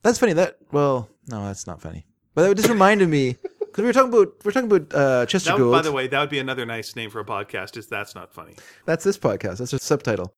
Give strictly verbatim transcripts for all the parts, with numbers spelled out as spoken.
That's funny. That well, no, that's not funny. But that just reminded me because we were talking about we are talking about uh, Chester That, Gould. by the way, that would be another nice name for a podcast. Is That's Not Funny? That's this podcast. That's a subtitle.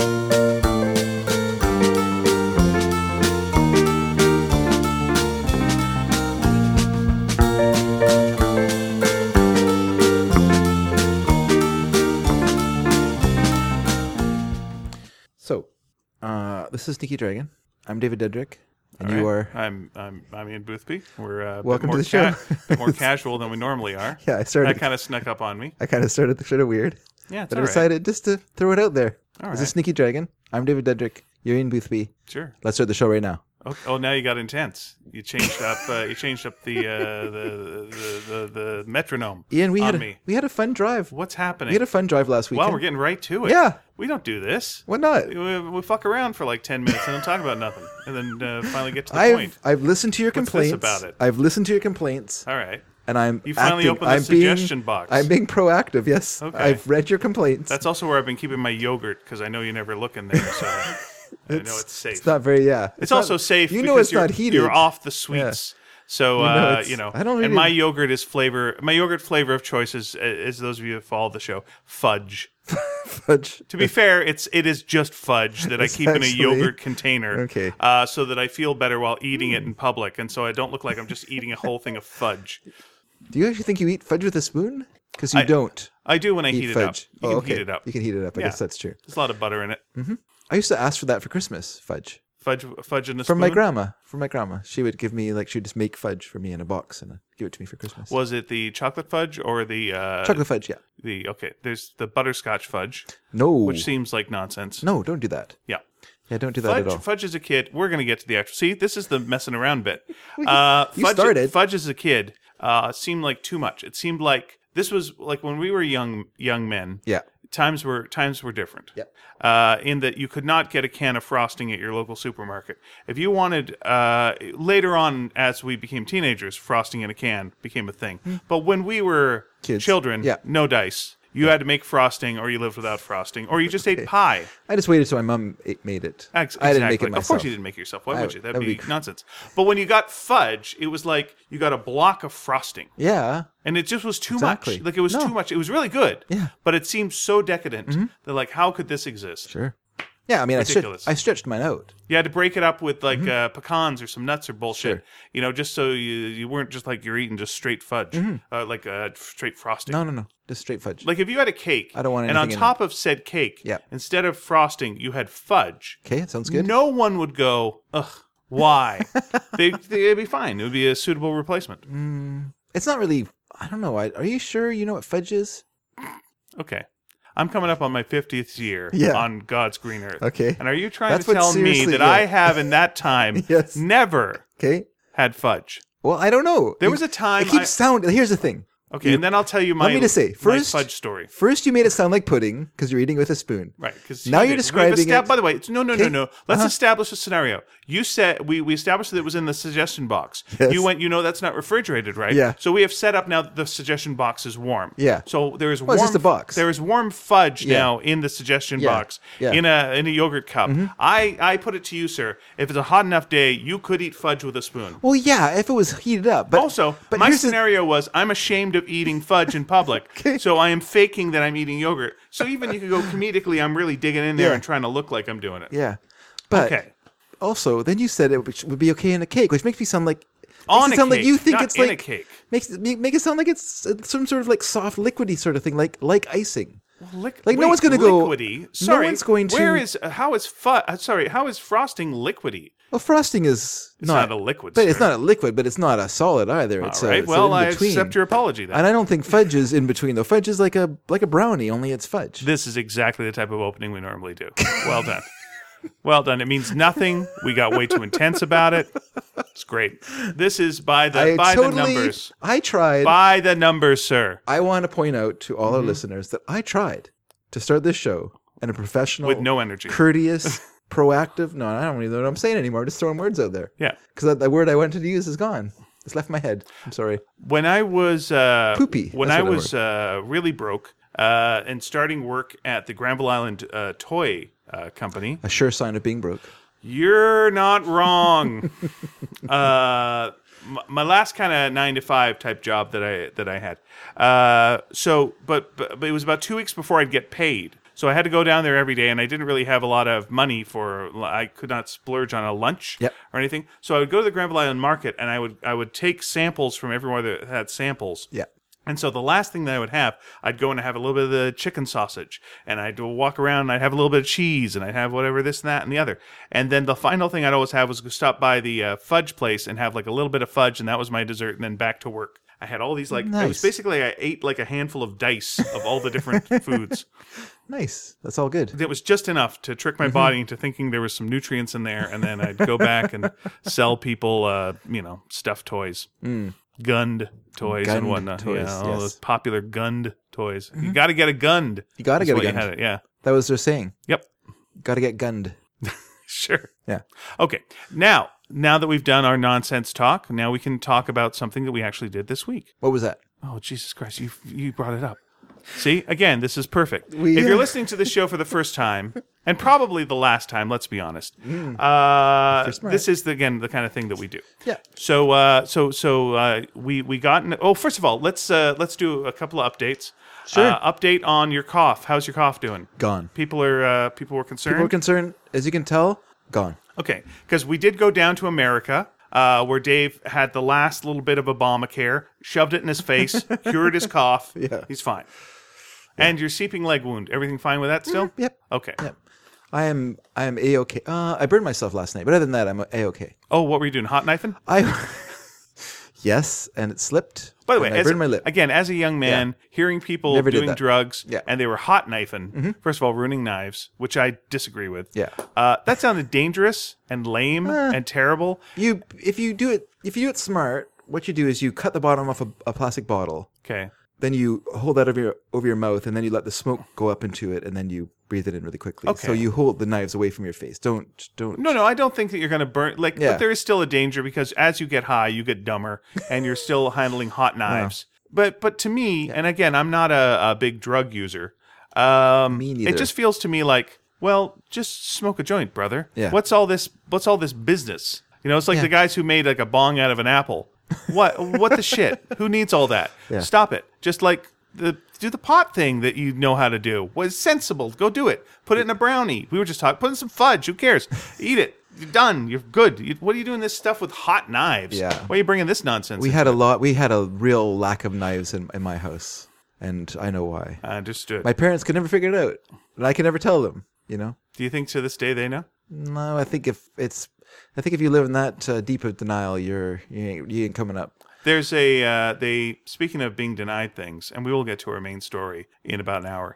So, uh, this is Sneaky Dragon. I'm David Dedrick, and All you right. are. I'm I'm I'm Ian Boothby. We're uh, a bit Welcome more to the show. ca- bit more casual than we normally are. Yeah, I started. That kind of snuck up on me. I kind of started the show weird, Yeah, it's but I all right. decided just to throw it out there. All this right. is Sneaky Dragon. I'm David Dedrick. You're Ian Boothby. Sure. Let's start the show right now. Oh, oh, now you got intense. You changed up. Uh, you changed up the, uh, the, the the the metronome. Ian, we on had a, me. we had a fun drive. What's happening? We had a fun drive last week. Well, we're getting right to it. Yeah. We don't do this. What not? We, we fuck around for like ten minutes and don't talk about nothing, and then uh, finally get to the I've point. I've listened to your What's this complaints. about it? I've listened to your complaints, All right. and I'm You finally acting. opened the I'm suggestion being, box. I'm being proactive. Yes. Okay. I've read your complaints. That's also where I've been keeping my yogurt because I know you never look in there, so I know it's safe. It's not very. Yeah. It's, not- also safe. You know because it's you're, not heated. You're off the sweets. So, You know uh, it's- you know, I don't and really- my yogurt is flavor, my yogurt flavor of choice is, as those of you who follow the show, fudge. Fudge. To be fair, it's it is just fudge that I It's keep in a actually- yogurt container, Okay. uh, so that I feel better while eating it in public, and so I don't look like I'm just eating a whole thing of fudge. Do you actually think you eat fudge with a spoon? Because you I- don't I do when I eat heat fudge. it up. You oh, can okay. heat it up. You can heat it up. I Yeah. guess that's true. There's a lot of butter in it. I used to ask for that for Christmas. Fudge Fudge, fudge in a from spoon. my grandma. From my grandma, she would give me like she'd just make fudge for me in a box and uh, give it to me for Christmas. Was it the chocolate fudge or the uh, Chocolate fudge. Yeah. The okay, there's the butterscotch fudge, No. which seems like nonsense. No, don't do that. Yeah. Yeah, don't do that Fudge, at all. fudge as a kid, we're going to get to the actual. See, this is the messing around bit. Uh, you fudge, started. Fudge as a kid uh, seemed like too much. It seemed like this was like when we were young young men. Yeah. Times were times were different. Yeah. Uh, in that you could not get a can of frosting at your local supermarket. If you wanted, uh, later on as we became teenagers, frosting in a can became a thing. But when we were Kids. children, Yeah. no dice. You had to make frosting, or you lived without frosting, or you just ate pie. I just waited till my mom ate, made it. Ex- I didn't make exactly. it myself. Of course you didn't make it yourself. Why I- would you? That'd, that'd be, be- nonsense. But when you got fudge, it was like you got a block of frosting. Yeah. And it just was too Exactly. much. Like it was No. too much. It was really good. Yeah. But it seemed so decadent that like, how could this exist? Sure. Yeah, I mean, I, Ridiculous. stretched, I stretched mine out. You had to break it up with like uh, pecans or some nuts or bullshit. Sure. You know, just so you you weren't just like you're eating just straight fudge, uh, like uh, straight frosting. No, no, no. Just straight fudge. Like if you had a cake, I don't want and on anything in top of said cake, Yeah. instead of frosting, you had fudge. Okay, that sounds good. No one would go, ugh, why? they, they'd be fine. It would be a suitable replacement. It's not really. I don't know. I, are you sure you know what fudge is? Okay. I'm coming up on my fiftieth year Yeah. on God's green earth. Okay. And are you trying That's to what tell me seriously- that yeah. I have in that time Yes. never Okay. had fudge? Well, I don't know. There You- was a time It keeps I- sounding. Here's the thing. Okay, You- and then I'll tell you my, Let me just say my first fudge story. First, you made it sound like pudding because you're eating with a spoon. Right, because Now you're describing it- By the way, it's, no, no, no, Okay. no. Let's Uh-huh. establish a scenario. You said we we established that it was in the suggestion box. Yes. You went. You know that's not refrigerated, right? Yeah. So we have set up now that the suggestion box is warm. Yeah. So there is Well, warm. it's just a box. There is warm fudge Yeah. now in the suggestion Yeah. box Yeah. Mm-hmm. in a in a yogurt cup. I I put it to you, sir. If it's a hot enough day, you could eat fudge with a spoon. Well, yeah, if it was heated up. But Also, but my here's the- scenario was I'm ashamed of eating fudge in public, Okay. so I am faking that I'm eating yogurt. So even you could go comedically, I'm really digging in there Yeah. and trying to look like I'm doing it. Yeah, but Okay. also then you said it would would be okay in a cake, which makes me sound like On makes it a sound cake, like you think not it's in like a cake. makes make make it sound like it's uh, some sort of like soft liquidy sort of thing, like like icing. Liq- Like, no wait, one's gonna go- liquidy. no Sorry, one's going to- Where is uh, how is fu- uh, Sorry, how is frosting liquidy? Well, frosting is It's not, not a liquid, but it's sir. not a liquid, but it's not a solid either. It's All a, right. it's Well, an I in-between. accept your apology then. And I don't think fudge is in between though. Fudge is like a like a brownie, only it's fudge. This is exactly the type of opening we normally do. Well done. Well done. It means nothing. We got way too intense about it. It's great. This is by the I by totally, the numbers. I tried. By the numbers, sir. I want to point out to all Mm-hmm. our listeners that I tried to start this show in a professional, With no energy. courteous, proactive. No, I don't even know what I'm saying anymore. I'm just throwing words out there. Yeah. Because that, that word I wanted to use is gone. It's left my head. I'm sorry. When I was uh, Poopy. When That's I what I was uh, really broke uh, and starting work at the Granville Island uh, Toy uh, Company. A sure sign of being broke. You're not wrong. uh, m- my last kind of nine to five type job that I that I had. Uh, so, but, but but it was about two weeks before I'd get paid. So I had to go down there every day, and I didn't really have a lot of money for. I could not splurge on a lunch Yep. or anything. So I would go to the Granville Island Market, and I would I would take samples from everywhere that had samples. Yeah. And so the last thing that I would have, I'd go and have a little bit of the chicken sausage, and I'd walk around and I'd have a little bit of cheese, and I'd have whatever this and that and the other. And then the final thing I'd always have was go stop by the uh, fudge place and have like a little bit of fudge, and that was my dessert, and then back to work. I had all these like, it was Nice. basically I ate like a handful of dice of all the different foods. Nice. That's all good. It was just enough to trick my body into thinking there was some nutrients in there, and then I'd go back and sell people, uh, you know, stuffed toys. Gunned toys and Gunned whatnot. toys, yeah, all yes. those popular gunned toys. You got to get a gunned. You gotta That's get a what you gunned. had it, yeah. That was their saying. Yep. Got to get gunned. Sure. Yeah. Okay. Now, now that we've done our nonsense talk, now we can talk about something that we actually did this week. What was that? Oh, Jesus Christ! You you brought it up. See, again, this is perfect. We- if you're listening to this show for the first time, and probably the last time, let's be honest, uh, smart. this is the, again the kind of thing that we do. Yeah. So, uh, so, so uh, we we got. In, oh, first of all, let's uh, let's do a couple of updates. Sure. Uh, update on your cough. How's your cough doing? Gone. People are uh, people were concerned. People were concerned, as you can tell, gone. Okay, because we did go down to America, uh, where Dave had the last little bit of Obamacare, shoved it in his face, cured his cough. Yeah. He's fine. And your seeping leg wound, everything fine with that still? Yep. Okay. Yep. I am I am A-okay. Uh, I burned myself last night, but other than that, I'm A-okay. Oh, what were you doing? Hot knifing? I Yes, and it slipped. By the way, and I as burned a- my lip. again, as a young man, hearing people Never did doing that. drugs Yeah. Mm-hmm. and they were hot knifing, first of all, ruining knives, which I disagree with. Yeah. Uh, that sounded dangerous and lame and terrible. You if you do it if you do it smart, what you do is you cut the bottom off a, a plastic bottle. Okay. Then you hold that over your over your mouth, and then you let the smoke go up into it, and then you breathe it in really quickly. Okay. So you hold the knives away from your face. Don't don't. No, no, I don't think that you're going to burn. Like, Yeah. but there is still a danger because as you get high, you get dumber, and you're still handling hot knives. But, but to me, and again, I'm not a, a big drug user. Um, Me It neither. just feels to me like, well, just smoke a joint, brother. Yeah. What's all this? What's all this business? You know, it's like Yeah. the guys who made like a bong out of an apple. What? What the shit? Who needs all that? Yeah. Stop it. Just like. The, do the pot thing that you know how to do. Was sensible. Go do it. Put it in a brownie. We were just talking. Put in some fudge. Who cares? Eat it. You're done. You're good. You, what are you doing this stuff with hot knives? Yeah. Why are you bringing this nonsense? We in? had a lot. We had a real lack of knives in, in my house, and I know why. I understood. My parents could never figure it out, and I could never tell them. You know. Do you think to this day they know? No, I think if it's, I think if you live in that uh, deep of denial, you're you ain't, you ain't coming up. There's a uh, they. Speaking of being denied things, and we will get to our main story in about an hour.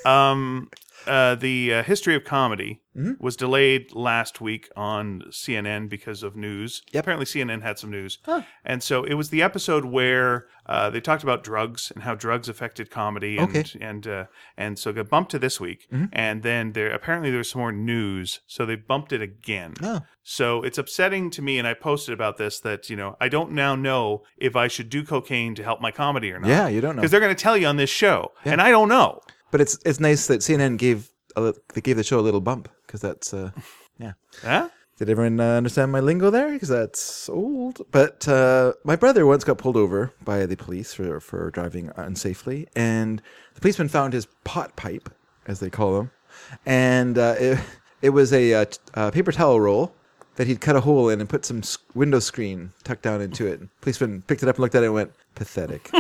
Um, uh, the uh, history of comedy Mm-hmm. was delayed last week on C N N because of news. Yep. Apparently, C N N had some news, and so it was the episode where uh, they talked about drugs and how drugs affected comedy, and Okay. and uh, and so it got bumped to this week, Mm-hmm. and then there apparently there's some more news, so they bumped it again. Oh. So it's upsetting to me, and I posted about this that you know I don't now know if I should do cocaine to help my comedy or not. Yeah, you don't know. Because they're going to tell you on this show, and I don't know. But it's it's nice that C N N gave a, li- they gave the show a little bump because that's uh, yeah. Huh? Did everyone uh, understand my lingo there? Because that's old. But uh, my brother once got pulled over by the police for for driving unsafely, and the policeman found his pot pipe, as they call them, and uh, it, it was a, uh t- uh paper towel roll that he'd cut a hole in and put some s- window screen tucked down into it. Policeman picked it up and looked at it and went, pathetic.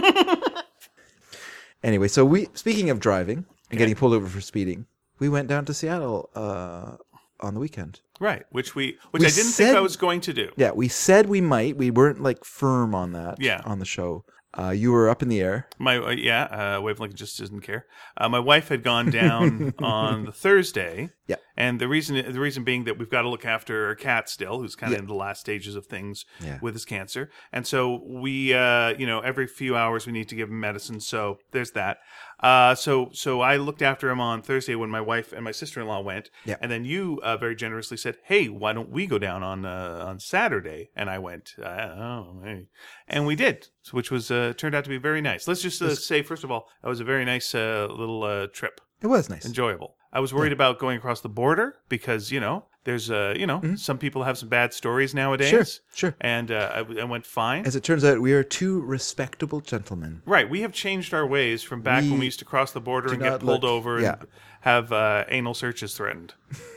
Anyway, so we speaking of driving and getting pulled over for speeding, we went down to Seattle uh, on the weekend. Right, which we which We I didn't think I said- was going to do. Yeah, we said we might. We weren't like firm on that. Yeah. On the show, uh, you were up in the air. My uh, yeah, uh, Wavelength just doesn't care. Uh, my wife had gone down on the Thursday. Yeah. And the reason the reason being that we've got to look after our cat still, who's kind of Yeah. in the last stages of things Yeah. with his cancer. And so we, uh, you know, every few hours we need to give him medicine. So there's that. Uh, so so I looked after him on Thursday when my wife and my sister-in-law went. Yeah. And then you uh, very generously said, "Hey, why don't we go down on uh, on Saturday?" And I went, uh, "Oh, hey," and we did, which was uh, turned out to be very nice. Let's just uh, say, first of all, that was a very nice uh, little uh, trip. It was nice. Enjoyable. I was worried about going across the border because, you know, There's, uh, you know, some people have some bad stories nowadays. Sure, sure. And uh, I, I went fine. As it turns out, we are two respectable gentlemen. Right. We have changed our ways from back We when we used to cross the border and get not pulled look- over yeah. and have uh, anal searches threatened.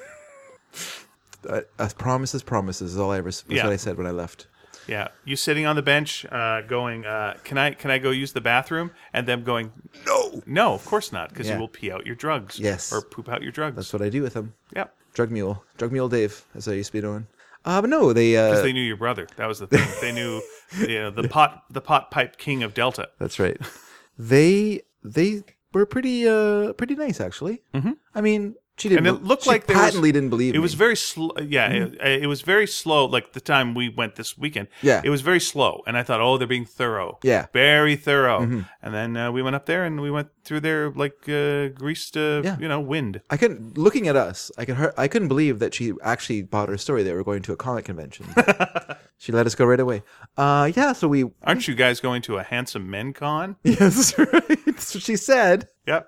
Uh, uh, promises, promises is all I ever. Was Yeah. what I said when I left. Yeah. You sitting on the bench uh, going, uh, can I can I go use the bathroom? And them going, No. no, of course not, because Yeah. you will pee out your drugs. Yes. Or poop out your drugs. That's what I do with them. Yep. Drug mule, drug mule Dave, as I used to be known. Uh, but no, they. Uh, Because they knew your brother. That was the thing. They knew you know, the pot the pot pipe king of Delta. That's right. they they were pretty uh pretty nice actually. Mm-hmm. I mean, she didn't. And it looked she like there was- patently didn't believe It was me. very slow. Yeah, it, it was very slow. Like the time we went this weekend. Yeah. It was very slow, and I thought, oh, they're being thorough. Yeah. very thorough. And then uh, we went up there, and we went through their like uh, greased, uh, Yeah. you know, wind. I couldn't. Looking at us, I could. Her, I couldn't believe that she actually bought her story. They were going to a comic convention. She let us go right away. Uh, yeah. So we. Aren't you guys going to a handsome men con? Yes, right. That's what she said. Yep.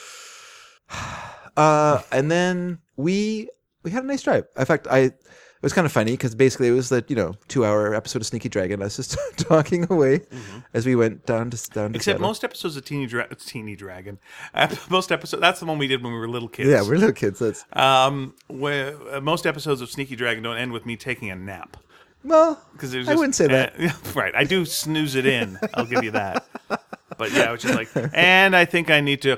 Uh, and then we we had a nice drive. In fact, I it was kind of funny because basically it was the you know two hour episode of Sneaky Dragon. Us just talking away as we went down to down to Except Seattle. most episodes of Teeny, Dra- Teeny Dragon, uh, most episodes. That's the one we did when we were little kids. Yeah, we're little kids. That's Um, where uh, most episodes of Sneaky Dragon don't end with me taking a nap. well. Because there's I just, wouldn't say that. uh, right, I do snooze it in. I'll give you that. But yeah, it's just like, and I think I need to.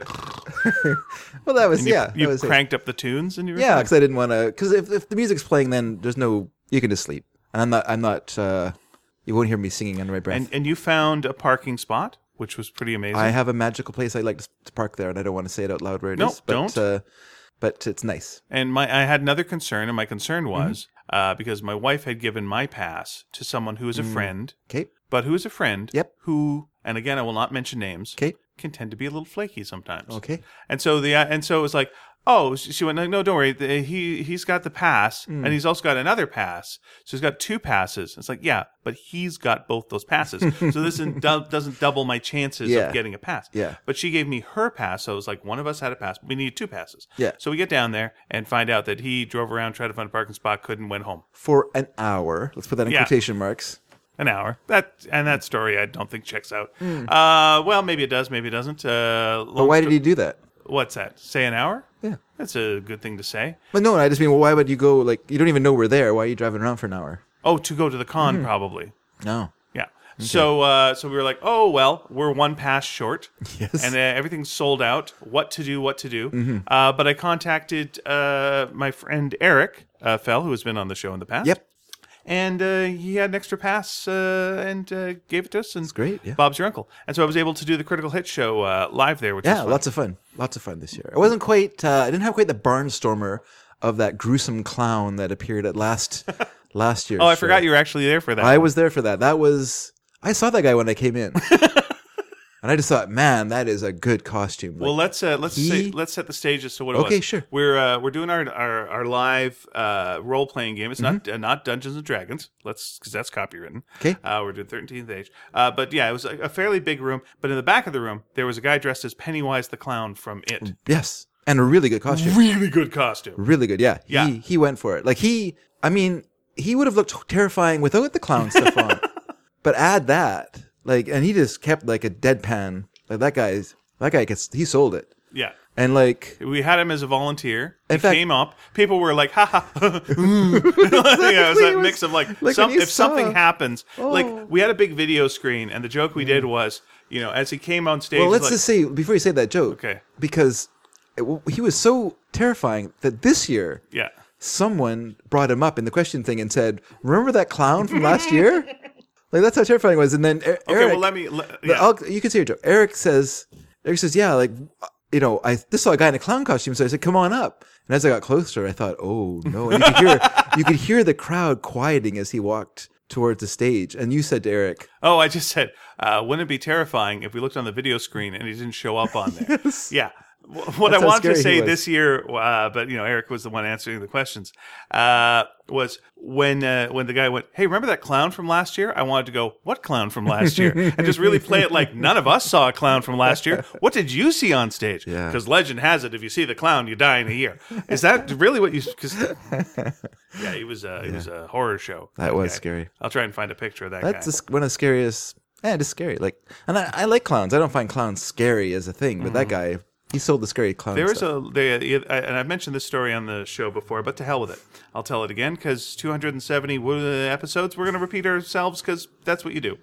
Well, that was You, yeah. you that was it. cranked up the tunes, and you were Yeah, fine. because I didn't want to. Because if, if the music's playing, then there's no. You can just sleep, and I'm not. I'm not. Uh, you won't hear me singing under my breath. And and you found a parking spot, which was pretty amazing. I have a magical place I like to, to park there, and I don't want to say it out loud where it is. No, but, don't. Uh, but it's nice. and my I had another concern, and my concern was Mm-hmm. uh, because my wife had given my pass to someone who is a friend, Okay. but who is a friend. Mm. Yep. Who, and again, I will not mention names. Okay. Can tend to be a little flaky sometimes. Okay. And so the and so it was like, oh, she went, no, don't worry. The- He he's got the pass, Mm. and he's also got another pass. So he's got two passes. It's like, yeah, but he's got both those passes. So this isn't- do- doesn't double my chances Yeah. of getting a pass. Yeah. But she gave me her pass, so it was like one of us had a pass. We needed two passes. Yeah. So we get down there and find out that he drove around, tried to find a parking spot, couldn't, went home. For an hour. Let's put that in Yeah. quotation marks. An hour. That and that story I don't think checks out. Hmm. Uh, well, maybe it does, maybe it doesn't. Uh, But why did he do that? What's that? Say an hour? Yeah. That's a good thing to say. But no, I just mean, well, why would you go? Like, you don't even know we're there. Why are you driving around for an hour? Oh, to go to the con, Mm-hmm. probably. No. Yeah. So, uh, so we were like, oh well, we're one pass short, Yes. and uh, everything's sold out. What to do? What to do? Mm-hmm. Uh, but I contacted uh, my friend Eric uh, Fell, who has been on the show in the past. Yep. And uh, he had an extra pass uh, and uh, gave it to us. And it's great, yeah. Bob's your uncle, and so I was able to do the Critical Hit show uh, live there, which was Yeah, fun. lots of fun. Lots of fun this year. It wasn't quite. Uh, I didn't have quite the barnstormer of that gruesome clown that appeared at last last year. Oh, I forgot you were actually there for that. I was there for that. That was. I saw that guy when I came in, and I just thought, man, that is a good costume. Like, Well, let's uh, let's he- say, let's set the stage as to what it was. Okay, sure. We're uh, we're doing our our, our live uh, role playing game. It's not uh, not Dungeons and Dragons. Let's because that's copywritten. Mm-hmm. Okay. Uh, we're doing thirteenth Age. Uh, but yeah, it was a, a fairly big room. But in the back of the room, there was a guy dressed as Pennywise the Clown from It. yes, and a really good costume. Really good costume. Really good. Yeah. Yeah. He he went for it. Like he. I mean, he would have looked terrifying without the clown stuff on, but add that, like, and he just kept like a deadpan. Like that guy's. That guy gets. He sold it, Yeah. and like. We had him as a volunteer. He In fact- came up. People were like, "Ha ha!" yeah, it was that It was mix of like, like some, when you if something saw- happens, Oh. like we had a big video screen, and the joke we did was, you know, as he came on stage, Well, let's like, just say before you say that joke, Okay. because it, he was so terrifying that this year yeah. someone brought him up in the question thing and said, "Remember that clown from last year?" Like that's how terrifying it was. And then E- Okay, Eric, well, let me. Let, the- yeah. I'll- you can see your joke. Eric says, Eric says, "Yeah, like you know, I just saw a guy in a clown costume, so I said, come on up." And as I got closer, I thought, "Oh no!" And you could hear you could hear the crowd quieting as he walked towards the stage. And you said to Eric, Oh, I just said, uh, wouldn't it be terrifying if we looked on the video screen and he didn't show up on there? Yes. Yeah. what I how wanted to scary he say was. this year, uh, but you know, Eric was the one answering the questions. Uh, was when uh, when the guy went, "Hey, remember that clown from last year?" I wanted to go, "What clown from last year?" and just really play it like none of us saw a clown from last year. What did you see on stage? Yeah. Because legend has it, if you see the clown, you die in a year. Is that really what you? Because yeah, he was uh, it was a horror show. That was guy. scary. I'll try and find a picture of that That's guy. just one of the scariest. Yeah, it is scary. Like, and I, I like clowns. I don't find clowns scary as a thing, but that guy, he sold the scary clown. There is stuff. a, they, and I've mentioned this story on the show before, but to hell with it. I'll tell it again because two hundred seventy episodes, we're going to repeat ourselves because that's what you do.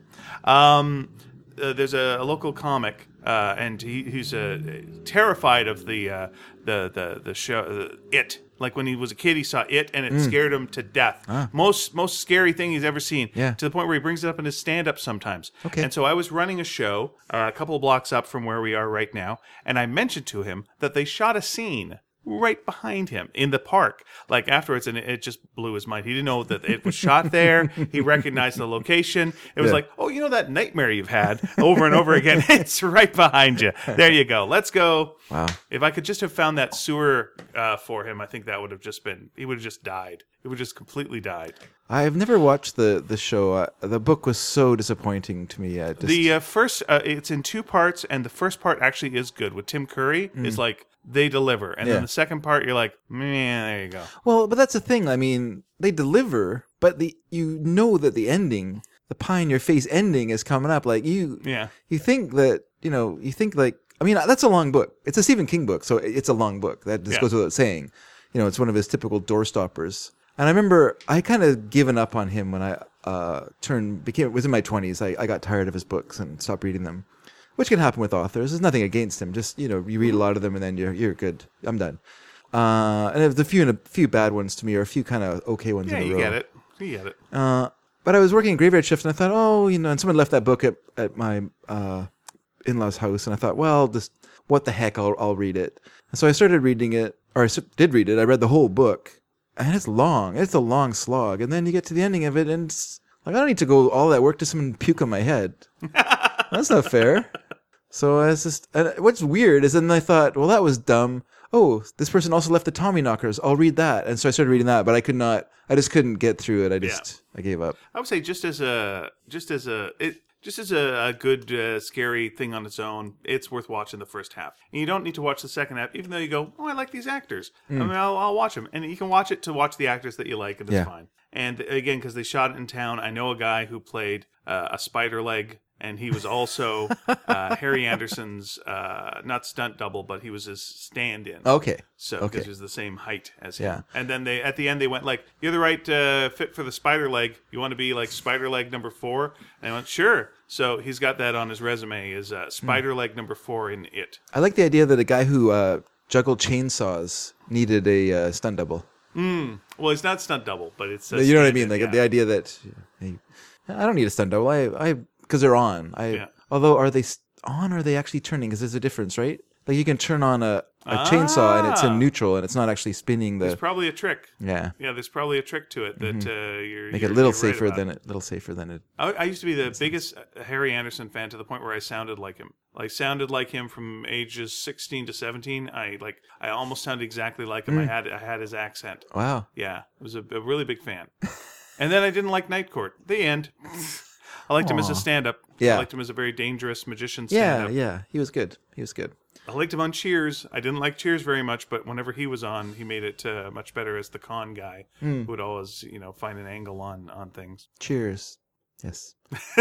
Um, uh, there's a, a local comic, uh, and he, he's uh, terrified of the uh, the the the show uh, It. Like when he was a kid, he saw It, and it scared him to death. Ah. Most most scary thing he's ever seen. Yeah. To the point where he brings it up in his stand-up sometimes. Okay. And so I was running a show uh, a couple of blocks up from where we are right now, and I mentioned to him that they shot a scene right behind him in the park. Like afterwards, and it, it just blew his mind. He didn't know that it was shot there. He recognized the location. It was Yeah. like, oh, you know that nightmare you've had over and over again? It's right behind you. There you go. Let's go. Wow. If I could just have found that sewer uh, for him, I think that would have just been, he would have just died. It would have just completely died. I've never watched the the show. Uh, the book was so disappointing to me. I just, The uh, first, uh, it's in two parts, and the first part actually is good. With Tim Curry, is like, they deliver. And Yeah. then the second part, you're like, man, there you go. well, but that's the thing. I mean, they deliver, but the you know that the ending, the pie in your face ending, is coming up. Like you, Yeah. you think that you know, you think like. I mean, that's a long book. It's a Stephen King book, so it's a long book. That just Yeah. goes without saying. You know, it's one of his typical door stoppers. And I remember I kind of given up on him when I uh, turned became was in my twenties. I, I got tired of his books and stopped reading them, which can happen with authors. There's nothing against him. Just you know, you read a lot of them and then you're you're good. I'm done. Uh, and there's a few a few bad ones to me, or a few kind of okay ones Yeah, in a you row. get it. You get it. Uh, but I was working graveyard shift and I thought, oh, you know, and someone left that book at at my uh, in-laws' house, and I thought, well, just what the heck, I'll I'll read it. And so I started reading it, or I s- did read it. I read the whole book, and it's long. It's a long slog, and then you get to the ending of it, and it's like I don't need to go all that work to someone puke on my head. That's not fair. So I was just, and what's weird is then I thought, well, that was dumb. Oh, this person also left the Tommyknockers. I'll read that, and so I started reading that, but I could not. I just couldn't get through it. I just I gave up. I would say just as a just as a it just as a, a good uh, scary thing on its own, it's worth watching the first half. And you don't need to watch the second half, even though you go, oh, I like these actors. I mean, I'll, I'll watch them, and you can watch it to watch the actors that you like, and it's Yeah. fine. And again, because they shot it in town, I know a guy who played uh, a spider leg. And he was also uh, Harry Anderson's, uh, not stunt double, but he was his stand-in. Okay. So Okay. because he was the same height as him. Yeah. And then they at the end they went like, "You're the right uh, fit for the spider leg. You want to be like spider leg number four?" And I went, "Sure." So he's got that on his resume is uh, spider leg number four in It. I like the idea that a guy who uh, juggled chainsaws needed a uh, stunt double. Well, it's not stunt double, but it's uh, You know what I stand-in, mean? Like yeah. the idea that hey, I don't need a stunt double. I, I, because they're on. I, Yeah. although are they s- on or are they actually turning? Because there's a difference, right? Like you can turn on a, a chainsaw and it's Ah. in neutral and it's not actually spinning the. There's probably a trick. Yeah, Yeah, there's probably a trick to it that uh, you're make you're, it a little you're right safer about. than it. Little safer than it. I, I used to be the biggest Harry Anderson fan to the point where I sounded like him. Like sounded like him from ages sixteen to seventeen. I like I almost sounded exactly like him. I had I had his accent. Wow. Yeah, I was a, a really big fan. And then I didn't like Night Court. The end. I liked him as a stand-up. Yeah. I liked him as a very dangerous magician Yeah, stand-up. yeah. He was good. He was good. I liked him on Cheers. I didn't like Cheers very much, but whenever he was on, he made it uh, much better as the con guy Hmm. who would always, you know, find an angle on on things. Cheers. Yes.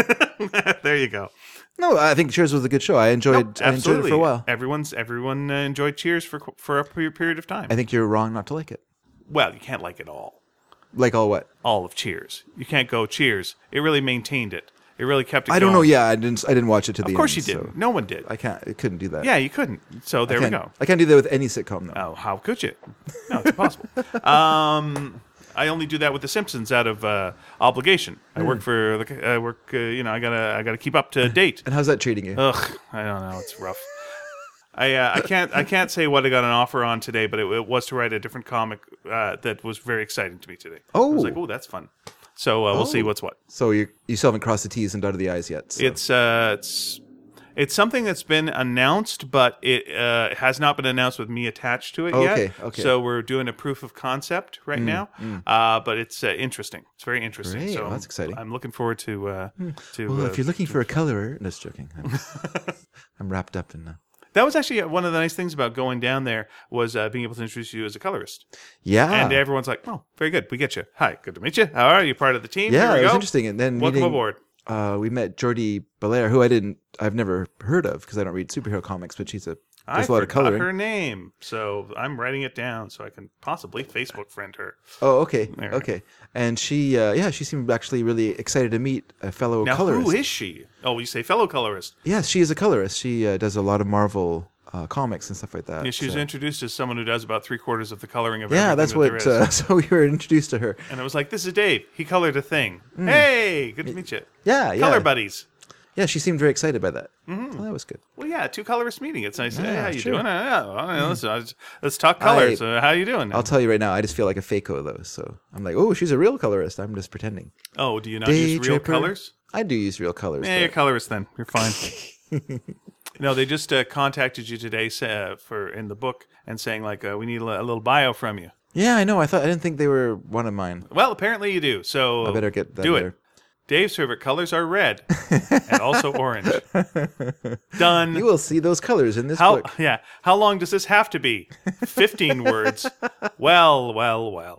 There you go. No, I think Cheers was a good show. I enjoyed. Nope, I enjoyed it for a while. Everyone's everyone uh, enjoyed Cheers for for a pe- period of time. I think you're wrong not to like it. Well, you can't like it all. Like all what? All of Cheers. You can't go Cheers. It really maintained it. It really kept it I don't know. going. Yeah, I didn't. I didn't watch it to the end. Of course you so didn't. No one did. I can't. I couldn't do that. Yeah, you couldn't. So there I we can't, go. I can't do that with any sitcom though. Oh, how could you? No, it's impossible. um, I only do that with The Simpsons out of uh, obligation. I Hmm. work for the. I work. Uh, you know, I gotta. I gotta keep up to date. And how's that treating you? Ugh, I don't know. It's rough. I uh, I can't I can't say what I got an offer on today, but it, it was to write a different comic uh, that was very exciting to me today. I was Oh. like, oh, that's fun. So uh, we'll see Oh. what's what. So you you still haven't crossed the T's and dotted the I's yet. So. It's uh, it's It's something that's been announced, but it uh, has not been announced with me attached to it Okay, yet. okay. So we're doing a proof of concept right now. Uh, but it's uh, interesting. It's very interesting. Great. So Well, that's exciting. I'm looking forward to uh, to. Well, uh, if you're looking for a colorer, no, just joking. I'm, I'm wrapped up in. Uh, That was actually one of the nice things about going down there was uh, being able to introduce you as a colorist. yeah, And everyone's like, "Oh, very good. We get you. Hi, good to meet you. How are you? Part of the team? yeah, Here we it was go. interesting. And then Welcome meeting, aboard." Uh, we met Jordi Belair, who I didn't, I've never heard of because I don't read superhero comics, but she's a I does a lot of forgot coloring. her name, so I'm writing it down so I can possibly Facebook friend her. Oh, okay, There. okay. And she, uh, yeah, she seemed actually really excited to meet a fellow Now, colorist. who is she? Oh, you say fellow colorist. Yes, she is a colorist. She uh, does a lot of Marvel uh, comics and stuff like that. Yeah, she was so- introduced as someone who does about three quarters of the coloring of Yeah, everything that's that what. there is. Uh, so we were introduced to her. And I was like, "This is Dave. He colored a thing. Hey, good to meet you. Yeah, yeah, Color buddies." yeah. She seemed very excited by that. Mm-hmm. Oh, that was good. Well, yeah, two colorists meeting. It's nice. hey, Yeah, how you sure. doing? Uh, yeah, well, let's, let's, let's talk colors. uh, how you doing? I'll tell you right now, I just feel like a fakeho though. So I'm like, oh, she's a real colorist. I'm just pretending. oh, do you not Day use real tripper. colors? I do use real colors. Yeah, you're a but- colorist then. You're fine. No, they just uh, contacted you today uh, for in the book and saying like uh, we need a, li- a little bio from you. yeah, I know. I thought I didn't think they were one of mine. Well, apparently you do. So I better get that do there. it. Dave's favorite colors are red and also orange. Done. You will see those colors in this How book. yeah? How long does this have to be? Fifteen words. Well, well, well.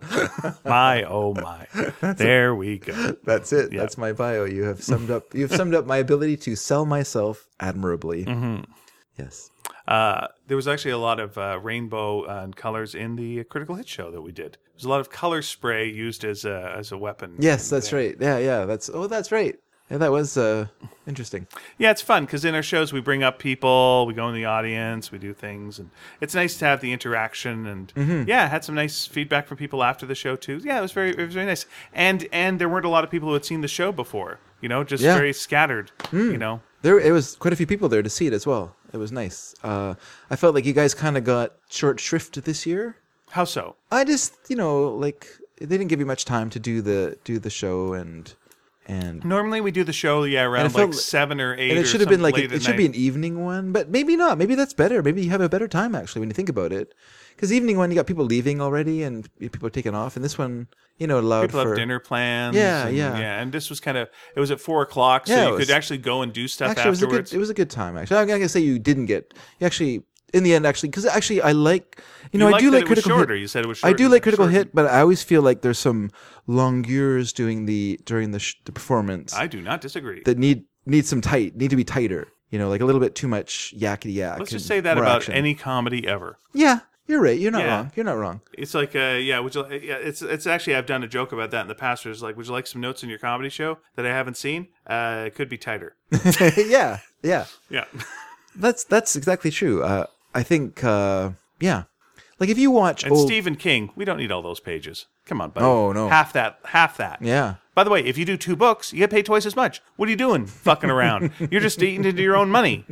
My oh my. There we go. That's it. That's my bio. You have summed up. You've summed up my ability to sell myself admirably. Mm-hmm. Yes. Uh, there was actually a lot of uh, rainbow uh, and colors in the Critical Hit show that we did. There was a lot of color spray used as a as a weapon. Yes, that's right. Yeah, yeah. That's oh, that's right. Yeah, that was uh, interesting. Yeah, it's fun because in our shows we bring up people, we go in the audience, we do things, and it's nice to have the interaction. And Mm-hmm. yeah, had some nice feedback from people after the show too. Yeah, it was very, it was very nice. And and there weren't a lot of people who had seen the show before. You know, just Yeah. Mm. very scattered. You know, There, it was quite a few people there to see it as well. It was nice. Uh, I felt like you guys kind of got short shrift this year. how so? I just, you know, like they didn't give you much time to do the do the show and and. Normally we do the show yeah around it felt like li- seven or eight. And or it should have been something like late it, at it should night. be an evening one, but maybe not. Maybe that's better. Maybe you have a better time actually when you think about it. Because evening one, you got people leaving already and people are taking off, and this one, you know, allowed People for have dinner plans. Yeah, and, yeah. yeah. And this was kind of it was at four o'clock, so Yeah, it you was- could actually go and do stuff Actually, it was a afterwards. good. It was a good time. Actually, I'm not gonna say you didn't get. You actually, in the end, actually, because actually, I like. You know, You I do liked that like it was critical shorter. hit. You said it was I short- do like critical short. hit, but I always feel like there's some longueurs doing the during the, sh- the performance I do not disagree. that need need some tight, need to be tighter. You know, like a little bit too much yakety yak. Let's just say that about any comedy ever. Yeah, you're right. You're not Yeah. wrong. You're not wrong. It's like, uh, yeah, would you? li- Yeah, it's it's actually I've done a joke about that in the past. Where it's like, would you like some notes in your comedy show that I haven't seen? Uh, it could be tighter. yeah, yeah. Yeah, That's that's exactly true. Uh, I think. Uh, yeah, like if you watch and old. Stephen King, we don't need all those pages. Come on, buddy. Oh, no. half that, half that. Yeah. By the way, if you do two books, you get paid twice as much. What are you doing, fucking around? You're just eating into your own money.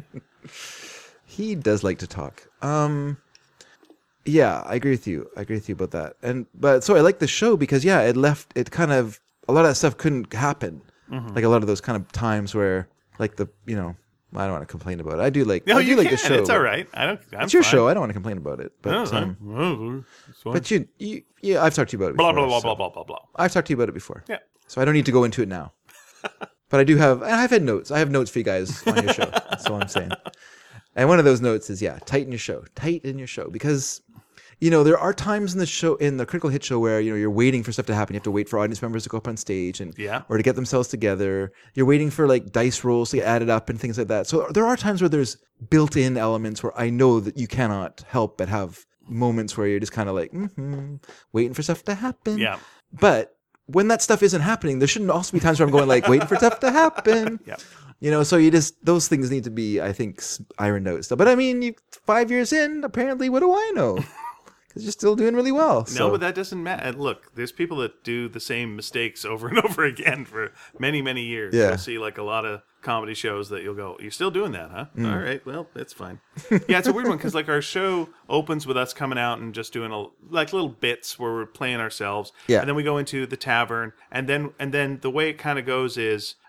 He does like to talk. Um, yeah, I agree with you. I agree with you about that. And but so I like the show because yeah, it left it kind of a lot of that stuff couldn't happen. Mm-hmm. Like a lot of those kind of times where like the you know I don't want to complain about it. I do like No, I do you like can. the show. It's all right. I don't. I'm It's your fine. show. I don't want to complain about it. But No, um, no. It's fine. but you, you yeah, I've talked to you about it. blah Before, blah blah so- blah blah blah blah. I've talked to you about it before. Yeah. So I don't need to go into it now. But I do have, and I've had notes. I have notes for you guys on your show. That's all I'm saying. And one of those notes is, yeah, tighten your show. Tighten your show. Because, you know, there are times in the show, in the Critical Hit show where, you know, you're waiting for stuff to happen. You have to wait for audience members to go up on stage and, Yeah. or to get themselves together. You're waiting for like dice rolls to get added up and things like that. So there are times where there's built-in elements where I know that you cannot help but have moments where you're just kind of like, mm-hmm, waiting for stuff to happen. Yeah. But when that stuff isn't happening, there shouldn't also be times where I'm going like waiting for stuff to happen. Yeah. You know, so you just those things need to be, I think, s- ironed out. Still, but I mean, you, five years in, apparently, what do I know? Because you're still doing really well. So. No, but that doesn't matter. Look, there's people that do the same mistakes over and over again for many, many years. Yeah. You'll see like a lot of comedy shows that you'll go, you're still doing that, huh? Mm. All right, well, that's fine. Yeah, it's a weird one because like our show opens with us coming out and just doing a, like little bits where we're playing ourselves. Yeah. And then we go into the tavern, and then and then the way it kind of goes is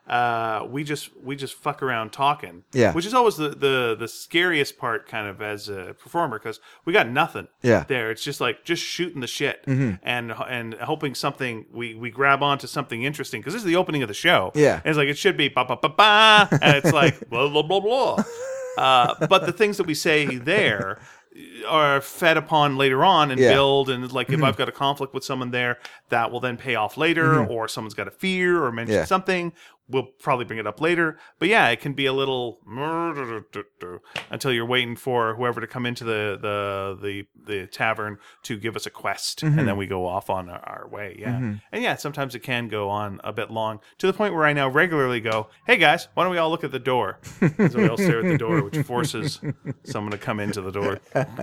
uh, we just we just fuck around talking. Yeah. Which is always the, the, the scariest part kind of as a performer because we got nothing Yeah. there. It's just like just shooting the shit Mm-hmm. and and hoping something, we, we grab onto something interesting because this is the opening of the show. Yeah. And it's like, it should be ba ba ba ba. And it's like, blah, blah, blah, blah. Uh, but the things that we say there are fed upon later on and Yeah. build, and like if I've got a conflict with someone there, that will then pay off later, or someone's got a fear or mention Yeah. something, we'll probably bring it up later. But yeah, it can be a little until you're waiting for whoever to come into the the the, the tavern to give us a quest, and then we go off on our, our way. Yeah, and yeah, sometimes it can go on a bit long to the point where I now regularly go, "Hey guys, why don't we all look at the door?" So we all stare at the door, which forces someone to come into the door.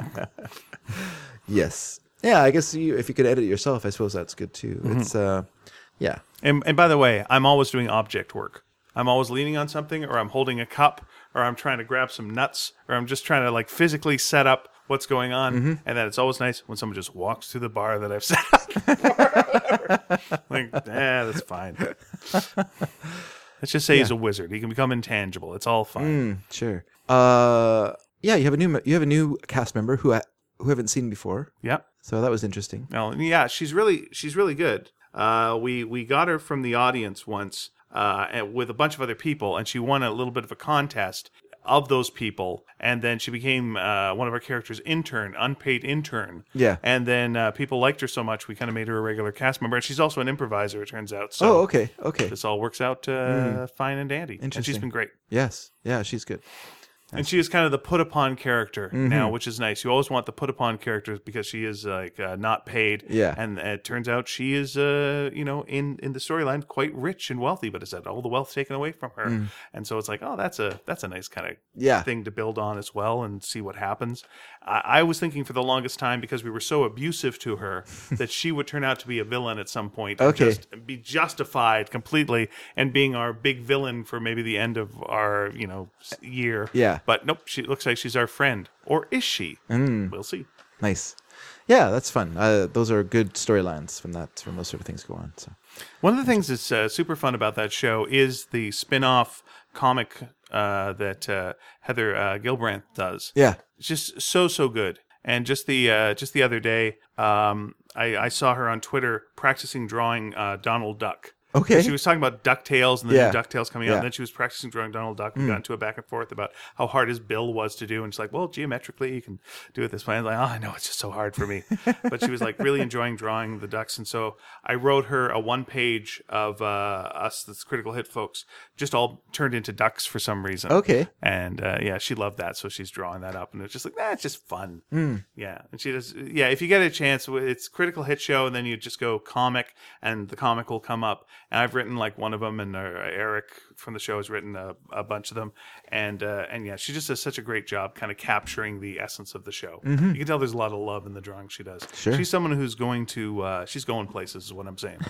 Yes. Yeah, I guess you, if you could edit it yourself, I suppose that's good too. It's uh, yeah. And, and by the way, I'm always doing object work. I'm always leaning on something, or I'm holding a cup, or I'm trying to grab some nuts, or I'm just trying to like physically set up what's going on. Mm-hmm. And then it's always nice when someone just walks through the bar that I've set up. Like, eh, that's fine. Let's just say he's a wizard. He can become intangible. It's all fine. Mm, sure. Uh, yeah, you have a new you have a new cast member who I, who haven't seen before. Yep. So that was interesting. Well, yeah, she's really she's really good. Uh, we we got her from the audience once uh, and with a bunch of other people, and she won a little bit of a contest of those people, and then she became uh, one of our characters' intern, unpaid intern. Yeah. And then uh, people liked her so much, we kind of made her a regular cast member, and she's also an improviser, it turns out. So Oh, okay, okay. this all works out uh, fine and dandy. And she's Interesting. been great. Yes, yeah, she's good. And she is kind of the put upon character Mm-hmm. now, which is nice. You always want the put upon characters because she is like uh, not paid. Yeah. And it turns out she is, uh, you know, in, in the storyline quite rich and wealthy, but it's had all the wealth taken away from her. And so it's like, oh, that's a that's a nice kind of Mm. Yeah. thing to build on as well and see what happens. I, I was thinking for the longest time, because we were so abusive to her, that she would turn out to be a villain at some point. and Okay. Just be justified completely and being our big villain for maybe the end of our, you know, s- year. Yeah. But nope, she looks like she's our friend. Or is she? Mm. We'll see. Nice. Yeah, that's fun. Uh, those are good storylines from that when those sort of things go on. So One of the things that's uh, super fun about that show is the spin-off comic uh, that uh, Heather uh, Gilbrandt does. yeah, It's just so, so good. And just the uh, just the other day, um, I, I saw her on Twitter practicing drawing uh, Donald Duck. Okay. She was talking about DuckTales and the Yeah. new DuckTales coming out. Yeah. And then she was practicing drawing Donald Duck. We got into a back and forth about how hard his bill was to do. And she's like, well, geometrically, you can do it this way. I was like, oh, I know, it's just so hard for me. But she was like really enjoying drawing the ducks. And so I wrote her a one page of uh, us, this Critical Hit folks, just all turned into ducks for some reason. okay. And uh, yeah, she loved that. So she's drawing that up. And it's just like, nah, it's just fun. Mm. Yeah. And she does, yeah, if you get a chance, it's Critical Hit Show, and then you just go comic, and the comic will come up. And I've written like one of them, and uh, Eric from the show has written a, a bunch of them. And uh, and yeah, she just does such a great job kind of capturing the essence of the show. You can tell there's a lot of love in the drawing she does. Sure. She's someone who's going to, uh, she's going places, is what I'm saying.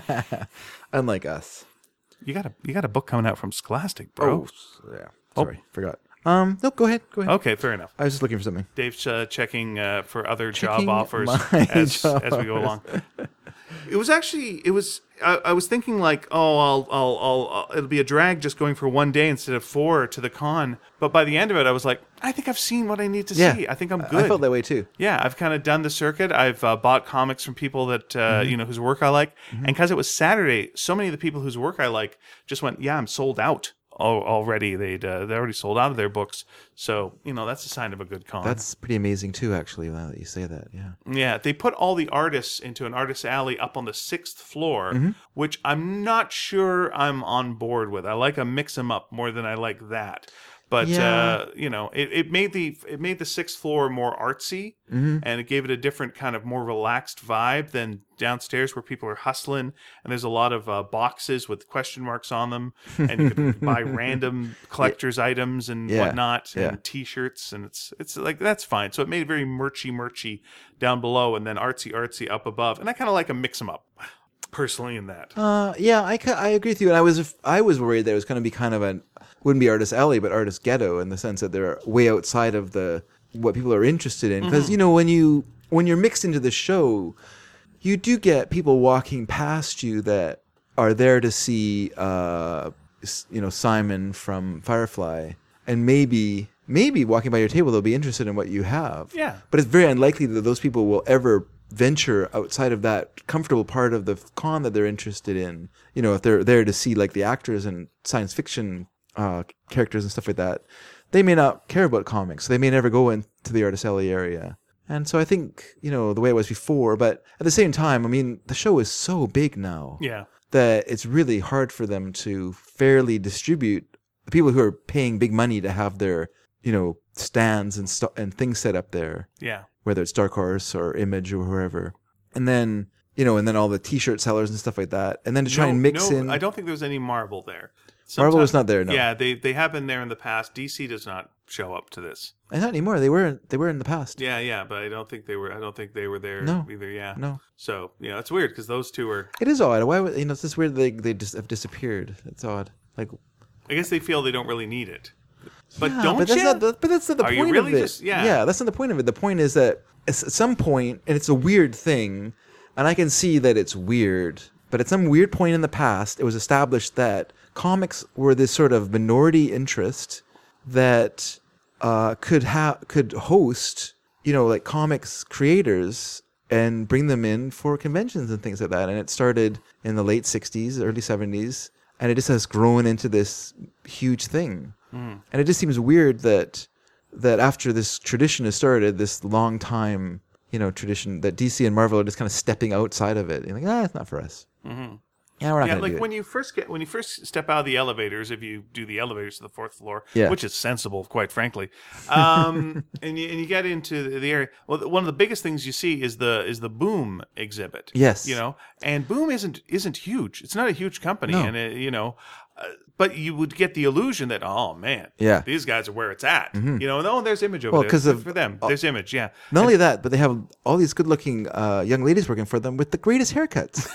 Unlike us. You got a you got a book coming out from Scholastic, bro. Oh, yeah. Sorry, forgot. Um, no, go ahead. Go ahead. Okay, fair enough. I was just looking for something. Dave's uh, checking uh, for other Checking job offers my as, job as we go offers. along. It was actually, it was, I, I was thinking like, oh, I'll, I'll, I'll, I'll, it'll be a drag just going for one day instead of four to the con. But by the end of it, I was like, I think I've seen what I need to Yeah. see. I think I'm good. I felt that way too. Yeah, I've kind of done the circuit. I've uh, bought comics from people that, uh, Mm-hmm. you know, whose work I like. And because it was Saturday, so many of the people whose work I like just went, yeah, I'm sold out al- already. They'd, uh, they already sold out of their books. So, you know, that's a sign of a good con. That's pretty amazing too, actually, now that you say that. Yeah. Yeah, they put all the artists into an artist alley up on the sixth floor, Mm-hmm. which I'm not sure I'm on board with. I like a mix 'em up more than I like that. But Yeah. uh, you know, it, it made the it made the sixth floor more artsy, Mm-hmm. and it gave it a different kind of more relaxed vibe than downstairs where people are hustling. And there's a lot of uh, boxes with question marks on them, and you can buy random collector's items and Yeah. whatnot, and Yeah. T-shirts, and it's it's like that's fine. So it made it very merchy, merchy down below, and then artsy, artsy up above. And I kind of like a mix 'em up, personally, in that. Uh, yeah, I, ca- I agree with you. And I was I was worried that it was going to be kind of a wouldn't be artist alley, but artist ghetto in the sense that they're way outside of the what people are interested in. Because you know when you when you're mixed into the show, you do get people walking past you that are there to see uh, you know, Simon from Firefly, and maybe maybe walking by your table they'll be interested in what you have. Yeah. But it's very unlikely that those people will ever venture outside of that comfortable part of the con that they're interested in. You know, if they're there to see like the actors and science fiction uh, characters and stuff like that, they may not care about comics. They may never go into the Artist Alley area. And so I think, you know, the way it was before, but at the same time, I mean, the show is so big now Yeah. that it's really hard for them to fairly distribute the people who are paying big money to have their, you know, stands and st- and things set up there, Yeah. whether it's Dark Horse or Image or whoever. And then, you know, and then all the t-shirt sellers and stuff like that. And then to try No, and mix no, in... I don't think there's any Marvel there. Marvel was Sometimes- not there, no. Yeah, they they have been there in the past. D C does not show up to this. And not anymore. They were they were in the past. Yeah, yeah, but I don't think they were. I don't think they were there No. either. Yeah. No. So yeah, it's weird because those two are. It is odd. Why would, you know, it's just weird they, they just have disappeared. It's odd. Like... I guess they feel they don't really need it. But Yeah, don't but that's you? not the, but that's not the Are you point really of it. just- yeah. yeah, that's not the point of it. The point is that at some point, and it's a weird thing, and I can see that it's weird, but at some weird point in the past, it was established that comics were this sort of minority interest that uh, could have could host, you know, like comics creators and bring them in for conventions and things like that. And it started in the late sixties, early seventies, and it just has grown into this huge thing. Mm. And it just seems weird that that after this tradition has started, this long time, you know, tradition, that D C and Marvel are just kind of stepping outside of it. You're like, ah, it's not for us. Mm-hmm. Yeah, we're not Yeah, going to like do when it. you first get when you first step out of the elevators, if you do the elevators to the fourth floor, Yeah. which is sensible, quite frankly, um, and you and you get into the area. Well, one of the biggest things you see is the is the Boom exhibit. Yes. you know, and Boom isn't isn't huge. It's not a huge company, No. and it, you know. Uh, but you would get the illusion that, oh man, Yeah. these guys are where it's at. You know, and, oh, there's Image over Well, there. 'cause Good of- for them. There's Image, yeah. Not only that, but they have all these good-looking uh, young ladies working for them with the greatest haircuts.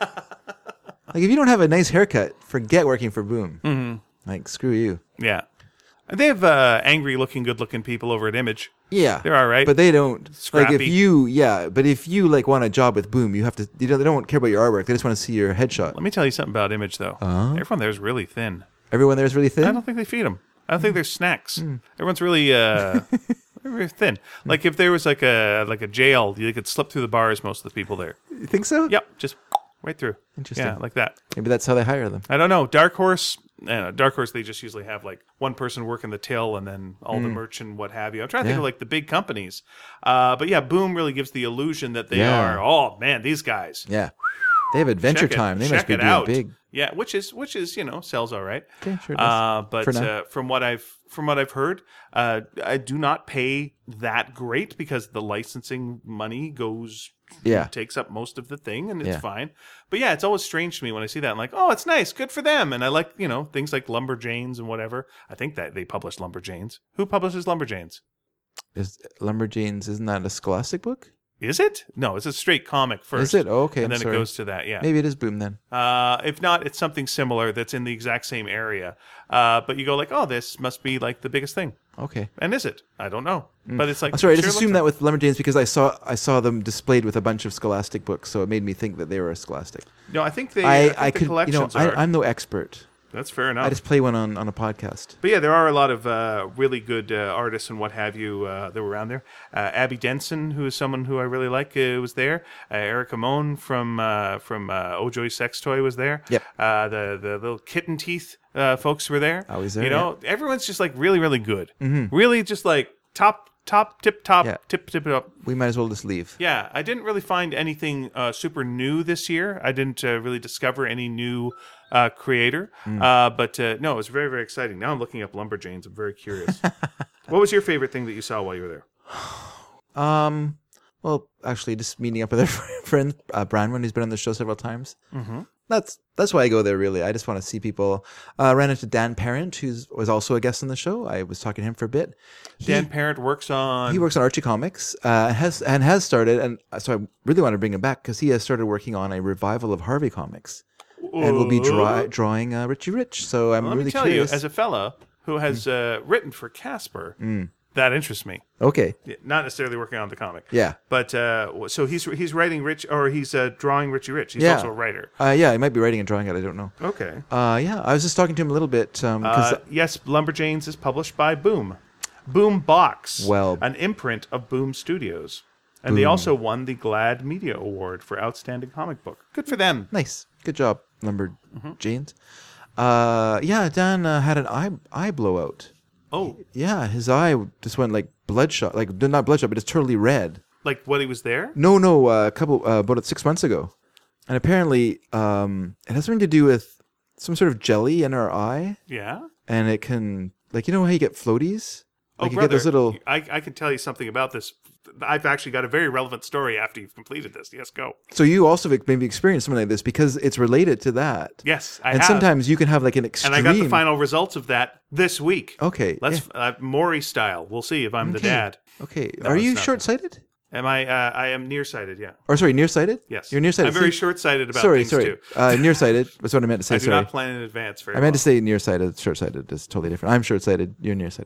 Like, if you don't have a nice haircut, forget working for Boom. Mm-hmm. Like, screw you. Yeah. And they have uh, angry-looking, good-looking people over at Image. Yeah, They're all right. but they don't. Like, Scrappy. if you, yeah, but if you like want a job with Boom, you have to. You know, they don't care about your artwork. They just want to see your headshot. Let me tell you something about Image, though. Uh-huh. Everyone there is really thin. Everyone there is really I thin. don't think they feed them. I don't think there's snacks. Hmm. Everyone's really uh, very thin. Like if there was like a like a jail, you could slip through the bars. Most of the people there. You think so? Yep, just right through. Interesting. Yeah, like that. Maybe that's how they hire them. I don't know. Dark Horse. Uh, Dark Horse. They just usually have like one person working the till, and then all the merch and what have you. I'm trying to think Hmm. Yeah. of like the big companies. Uh, but yeah, Boom really gives the illusion that they Yeah. are. Oh man, these guys. Yeah, they have Adventure Check it- Time. They check must be it doing out. big. Yeah, which is which is you know sells all right. Okay, sure it does. Uh, but For now. uh, from what I've from what I've heard, uh, I do not pay that great because the licensing money goes Yeah. takes up most of the thing, and it's Yeah. fine. But yeah, it's always strange to me when I see that. I'm like, oh, it's nice, good for them, and I like you know things like Lumberjanes and whatever. I think that they publish Lumberjanes. Who publishes Lumberjanes? Is Lumberjanes? Isn't that a Scholastic book? Is it? No, it's a straight comic first. Is it? Oh, okay. And I'm then sorry. it goes to that. Yeah. Maybe it is Boom then. Uh, if not, it's something similar that's in the exact same area. Uh, but you go like, oh, this must be like the biggest thing. Okay. And is it? I don't know. But it's like I'm sorry. I sure just looks assumed like- that with Lumberjanes because I saw I saw them displayed with a bunch of Scholastic books, so it made me think that they were a Scholastic. No, I think they. I, I, think I the could, you know, collections I, are. I'm no expert. That's fair enough. I just play one on, on a podcast. But yeah, there are a lot of uh, really good uh, artists and what have you uh, that were around there. Uh, Abby Denson, who is someone who I really like, uh, was there. Uh, Erica Moen from uh, from uh, Ojoy Sex Toy was there. Yep. Uh, the the little kitten teeth uh, folks were there. Always there, You know, everyone's just like really really good. Mm-hmm. Really, just like top top tip top Yeah. tip tip it up. We might as well just leave. Yeah, I didn't really find anything uh, super new this year. I didn't uh, really discover any new uh, creator. Hmm. Uh, but uh, no, it was very, very exciting. Now I'm looking up Lumberjanes. I'm very curious. What was your favorite thing that you saw while you were there? Um. Well, actually, just meeting up with our friend uh, Branwen, who's been on the show several times. Mm-hmm. That's that's why I go there. Really, I just want to see people. Uh, ran into Dan Parent, who was also a guest on the show. I was talking to him for a bit. He, Dan Parent works on... he works on Archie Comics, uh, has and has started, and so I really want to bring him back because he has started working on a revival of Harvey Comics, and will be draw, drawing uh, Richie Rich. So I'm Let really me tell curious. you, as a fella who has uh, written for Casper, That interests me. Okay. Yeah, not necessarily working on the comic. Yeah. But uh, so he's he's writing Rich, or he's uh, drawing Richie Rich. He's Yeah. also a writer. Uh, yeah, he might be writing and drawing it. I don't know. Okay. Uh, yeah, I was just talking to him a little bit. Um, 'cause Uh, yes, Lumberjanes is published by Boom. Boom Box. Well- an imprint of Boom Studios. And they also won the GLAAD Media Award for Outstanding Comic Book. Good for them. nice. Good job, Lumberjanes. Uh, yeah, Dan uh, had an eye eye blowout. Oh, Yeah, his eye just went like bloodshot, like not bloodshot, but it's totally red. like when he was there? No, no, uh, a couple uh, about six months ago, and apparently um, it has something to do with some sort of jelly in our eye, Yeah. and it can, like, you know how you get floaties, Oh, like you brother, get those little. I, I can tell you something about this. I've actually got a very relevant story after you've completed this. Yes, go. So you also have maybe experienced something like this because it's related to that. Yes, I and have. sometimes you can have like an extreme. And I got the final results of that this week. Okay, Let's uh, Maury style. We'll see if I'm the Okay. dad. Okay, No, are it's you not. short-sighted? Am I? Uh, I am nearsighted. Yeah. Or sorry, nearsighted? Yes. You're nearsighted. I'm very See- short-sighted about sorry, things sorry. too. Uh, nearsighted. That's what I meant to say. I do sorry. not plan in advance very I meant well. to say nearsighted. Short-sighted is totally different. I'm short-sighted. You're nearsighted.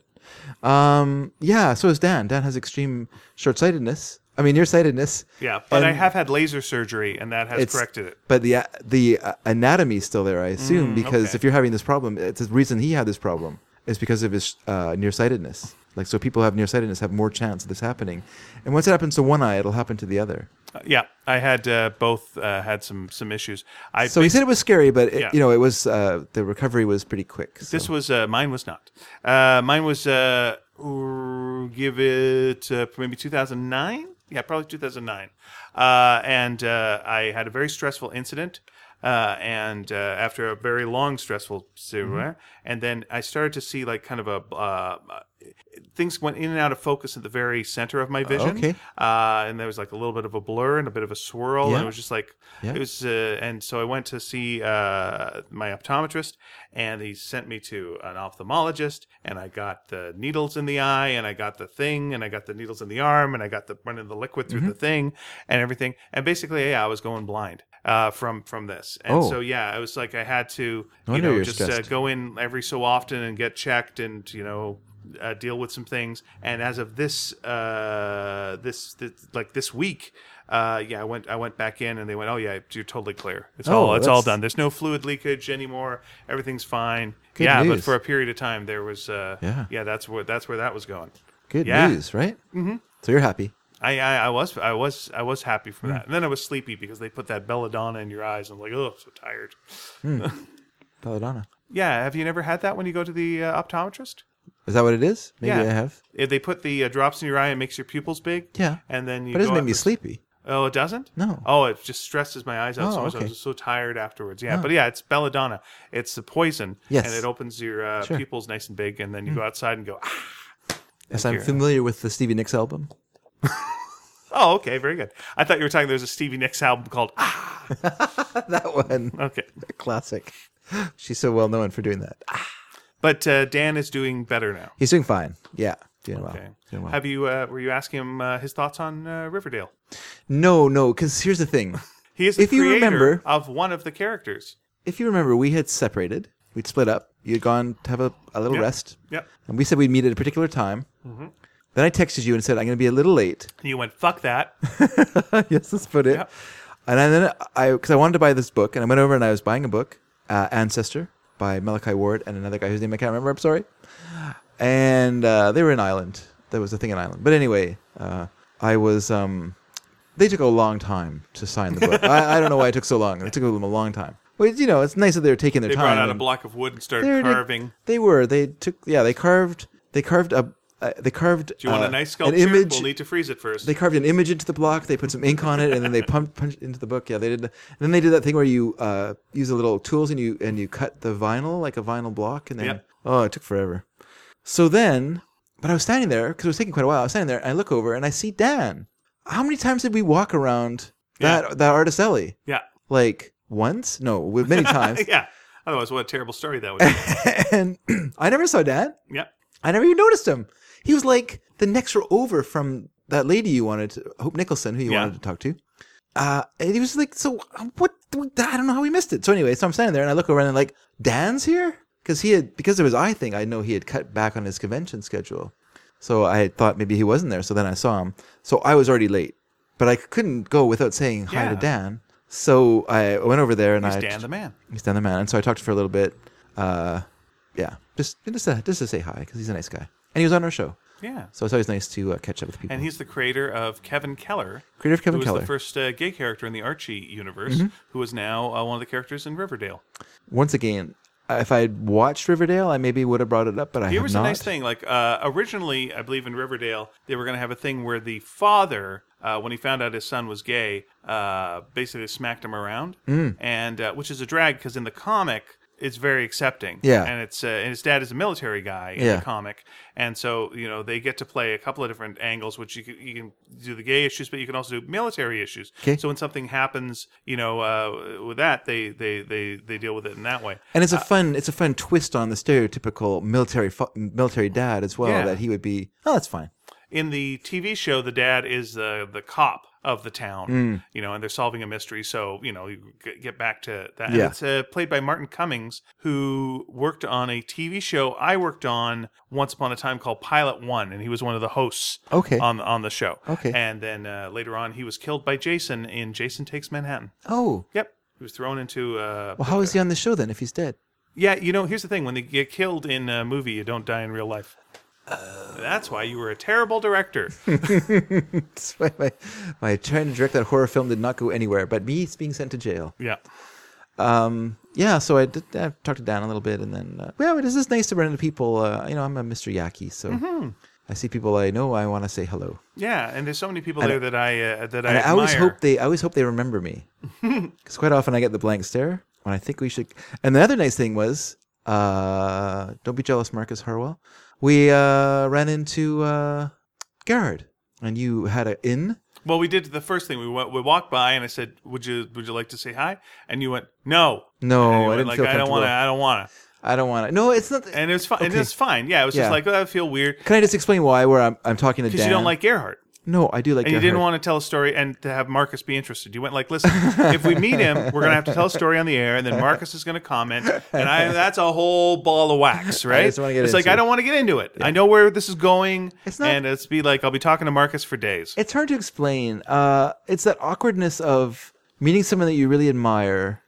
Um, yeah. So is Dan. Dan has extreme short-sightedness. I mean, nearsightedness. Yeah, but I and have had laser surgery, and that has it's- corrected it. But the the uh, anatomy is still there, I assume, because okay. if you're having this problem, it's the reason he had this problem is because of his uh, nearsightedness. Like, so people who have nearsightedness have more chance of this happening, and once it happens to one eye, it'll happen to the other. Uh, yeah, I had uh, both uh, had some some issues. I So he said it was scary, but it, Yeah. you know, it was uh, the recovery was pretty quick. So. This was uh, mine was not. Uh, mine was uh, ooh, give it uh, maybe two thousand nine. Yeah, probably two thousand nine. Uh, and uh, I had a very stressful incident. Uh, and uh, after a very long stressful mm and then I started to see like kind of a uh, things went in and out of focus at the very center of my vision. okay. Uh, and there was like a little bit of a blur and a bit of a swirl, Yeah. and it was just like Yeah. it was. Uh, and so I went to see uh, my optometrist, and he sent me to an ophthalmologist, and I got the needles in the eye, and I got the thing, and I got the needles in the arm, and I got the running the liquid through Mm-hmm. the thing, and everything. And basically, yeah, I was going blind uh, from from this, and Oh. so yeah, it was like I had to No you wonder know you're just uh, stressed. go in every so often and get checked, and you know. Uh, deal with some things, and as of this, uh, this, this like this week, uh, yeah, I went, I went back in, and they went, "Oh yeah, you're totally clear. It's Oh, all, it's all that's- done. There's no fluid leakage anymore. Everything's fine." Good yeah, but news. for a period of time, there was, uh, Yeah. yeah, that's where that's where that was going. Good Yeah. news, right? Mm-hmm. So you're happy. I, I, I was, I was, I was happy for Hmm. that, and then I was sleepy because they put that belladonna in your eyes. I'm like, oh, so tired. Belladonna. Yeah, have you never had that when you go to the uh, optometrist? Is that what it is? Maybe Yeah. I have. If they put the uh, drops in your eye and makes your pupils big. Yeah. And then you But it doesn't go make me out for- sleepy. Oh, it doesn't? No. Oh, it just stresses my eyes out Oh, so much. okay. I'm just so tired afterwards. Yeah, but yeah, it's belladonna. It's the poison. Yes. And it opens your uh, Sure. pupils nice and big, and then you go outside and go, ah. Yes, I'm here. familiar with the Stevie Nicks album. Oh, okay, very good. I thought you were talking there's a Stevie Nicks album called Ah. That one. Okay. Classic. She's so well known for doing that. But uh, Dan is doing better now. He's doing fine. Yeah. Doing well. Okay. Doing well. Have you, uh, were you asking him uh, his thoughts on uh, Riverdale? No, no, because here's the thing. He is the If you creator remember- of one of the characters. If you remember, we had separated. We'd split up. You'd gone to have a, a little Yep. rest. Yep. And we said we'd meet at a particular time. Mm-hmm. Then I texted you and said, I'm going to be a little late. And you went, fuck that. Yes, let's put it. Yep. And then I, because I wanted to buy this book, and I went over and I was buying a book, uh, Ancestor by Malachi Ward and another guy whose name I can't remember. I'm sorry. And uh, they were in Ireland. There was a thing in Ireland. But anyway, uh, I was. Um, they took a long time to sign the book. I, I don't know why it took so long. It took them a long time. Well, you know, it's nice that they were taking their They time. brought out a and block of wood and they started were- carving. They were. They took. Yeah, they carved. They carved a. Uh, they carved. Do you want uh, a nice an sculpture? image. We'll need to freeze it first. They carved an image into the block. They put some ink on it, and then they pumped punched into the book. Yeah, they did. And then they did that thing where you uh, use the little tools and you and you cut the vinyl like a vinyl block, and then Yep. oh, it took forever. So then, but I was standing there because it was taking quite a while. I was standing there, and I look over and I see Dan. How many times did we walk around that Yeah. that Artist Alley? yeah. Like once? No, many times. yeah. Otherwise, what a terrible story that would be. And I never saw Dan. yeah. I never even noticed him. He was like the next row over from that lady you wanted to, Hope Nicholson, who you Yeah. wanted to talk to. Uh, and he was like, so uh, what, what? I don't know how we missed it. So anyway, so I'm standing there and I look over and I'm like, Dan's here? Because he had, because of his eye thing, I know he had cut back on his convention schedule. So I thought maybe he wasn't there. So then I saw him. So I was already late, but I couldn't go without saying hi Yeah. to Dan. So I went over there and He's I Dan the man. He's Dan the man, and so I talked to him for a little bit. Uh, yeah, just just to, just to say hi because he's a nice guy, and he was on our show. Yeah. So it's always nice to uh, catch up with people. And he's the creator of Kevin Keller. Creator of Kevin who was Keller. the first uh, gay character in the Archie universe, who is now uh, one of the characters in Riverdale. Once again, if I had watched Riverdale, I maybe would have brought it up, but I Here have was not. a nice thing. Like uh, originally, I believe in Riverdale, they were going to have a thing where the father, uh, when he found out his son was gay, uh, basically smacked him around, Mm. and uh, which is a drag because in the comic it's very accepting. Yeah. and it's uh, and his dad is a military guy in Yeah. the comic, and so you know they get to play a couple of different angles, which you can, you can do the gay issues, but you can also do military issues. 'Kay. So when something happens, you know, uh, with that, they, they they they deal with it in that way. And it's a fun, it's a fun twist on the stereotypical military fu- military dad as well. Yeah. That he would be. Oh, that's fine. In the T V show, the dad is the the cop of the town, Mm. you know, and they're solving a mystery. So, you know, you g- get back to that. Yeah. And it's uh, played by Martin Cummings, who worked on a T V show I worked on once upon a time called Pilot One, and he was one of the hosts Okay. on on the show. Okay. And then uh, later on, he was killed by Jason in Jason Takes Manhattan. Oh, Yep. He was thrown into. Uh, well, how is he on the show then if he's dead? Yeah, you know, here's the thing: when they get killed in a movie, you don't die in real life. That's why you were a terrible director. That's why my, my trying to direct that horror film did not go anywhere, but me being sent to jail. Yeah. Um, yeah, so I did I talked to Dan a little bit, and then uh, well, it is just nice to run into people. Uh, you know, I'm a Mister Yaki, so Mm-hmm. I see people I know. I want to say hello. Yeah, and there's so many people And there that I uh, that I And I, admire. always hope they I always hope they remember me, because quite often I get the blank stare when I think we should. And the other nice thing was, uh, don't be jealous, Marcus Harwell. We uh, ran into uh, Gerhard, and you had an in. Well, we did the first thing. We went, we walked by, and I said, "Would you Would you like to say hi?" And you went, "No, No, And you I went, didn't like feel I don't comfortable. want to. I don't want to." I don't want to. No, it's not. And it was fine. And Okay. it's fine. Yeah, it was Yeah. just like, oh, I feel weird Can I just explain why? Where I'm I'm talking to because Dan. you don't like Gerhardt. No, I do like. And you Gerhard. didn't want to tell a story and to have Marcus be interested. You went like, listen, if we meet him, we're going to have to tell a story on the air, and then Marcus is going to comment, and I that's a whole ball of wax, right? just wanna get it's like, into I it. don't want to get into it. I know where this is going, It's not- and it's be like, I'll be talking to Marcus for days. It's hard to explain. Uh, it's that awkwardness of meeting someone that you really admire,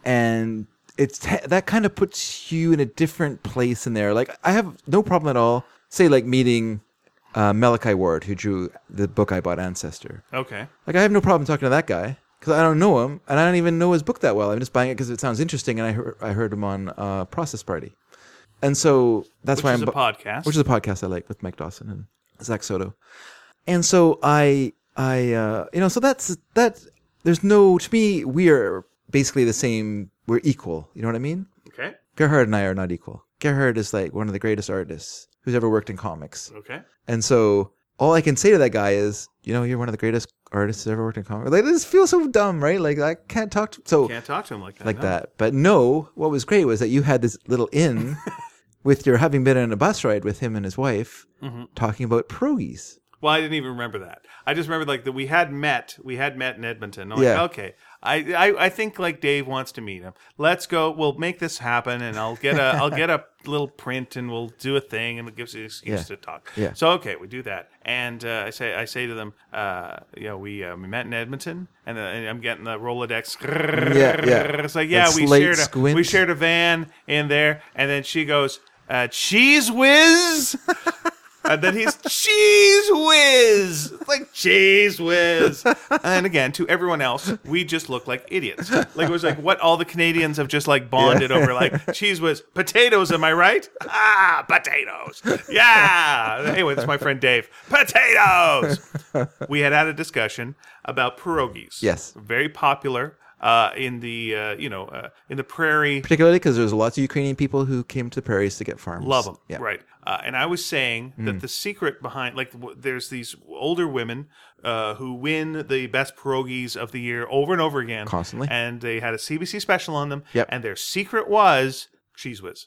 and it's te- that kind of puts you in a different place in there. Like I have no problem at all. Say like meeting uh, Malachi Ward, who drew the book I bought, Ancestor. Okay. Like I have no problem talking to that guy because I don't know him and I don't even know his book that well. I'm just buying it because it sounds interesting, and I heard I heard him on uh, Process Party, and so that's Which why is I'm a bu- podcast. which is a podcast I like with Mike Dawson and Zach Soto. And so I, I, uh, you know, so that's that. There's no, to me, we are basically the same. We're equal. You know what I mean? Okay. Gerhard and I are not equal. Gerhard is like one of the greatest artists who's ever worked in comics. Okay. And so all I can say to that guy is, you know, you're one of the greatest artists who's ever worked in comics. Like this feels so dumb, right? Like I can't talk to so Can't talk to him like that. like no. that. But no, what was great was that you had this little in with your having been on a bus ride with him and his wife Mm-hmm. talking about pierogies. Well, I didn't even remember that. I just remembered like that we had met. We had met in Edmonton. I'm Yeah. like, okay. I, I I think like Dave wants to meet him. Let's go. We'll make this happen, and I'll get a I'll get a little print, and we'll do a thing, and it gives you an excuse Yeah. to talk. Yeah. So okay, we do that, and uh, I say I say to them, uh, you know, we uh, we met in Edmonton, and, uh, and I'm getting the Rolodex. Yeah, yeah. It's like yeah, That we slight shared a squint. we shared a van in there, and then she goes, uh, Cheese Whiz. And then he's Cheese Whiz, It's like Cheese Whiz. And again, to everyone else, we just look like idiots. Like it was like what all the Canadians have just like bonded over, like Cheese Whiz, potatoes. Am I right? Ah, potatoes. Yeah. Anyway, that's my friend Dave. Potatoes. We had had a discussion about pierogies. Yes. Very popular. Uh, in the uh, you know uh, in the prairie, Particularly because there's lots of Ukrainian people who came to the prairies to get farms. love them, Yeah. right? Uh, and I was saying Mm. that the secret behind, like, w- there's these older women uh, who win the best pierogies of the year over and over again, Constantly. and they had a C B C special on them. Yep. And their secret was Cheese Whiz.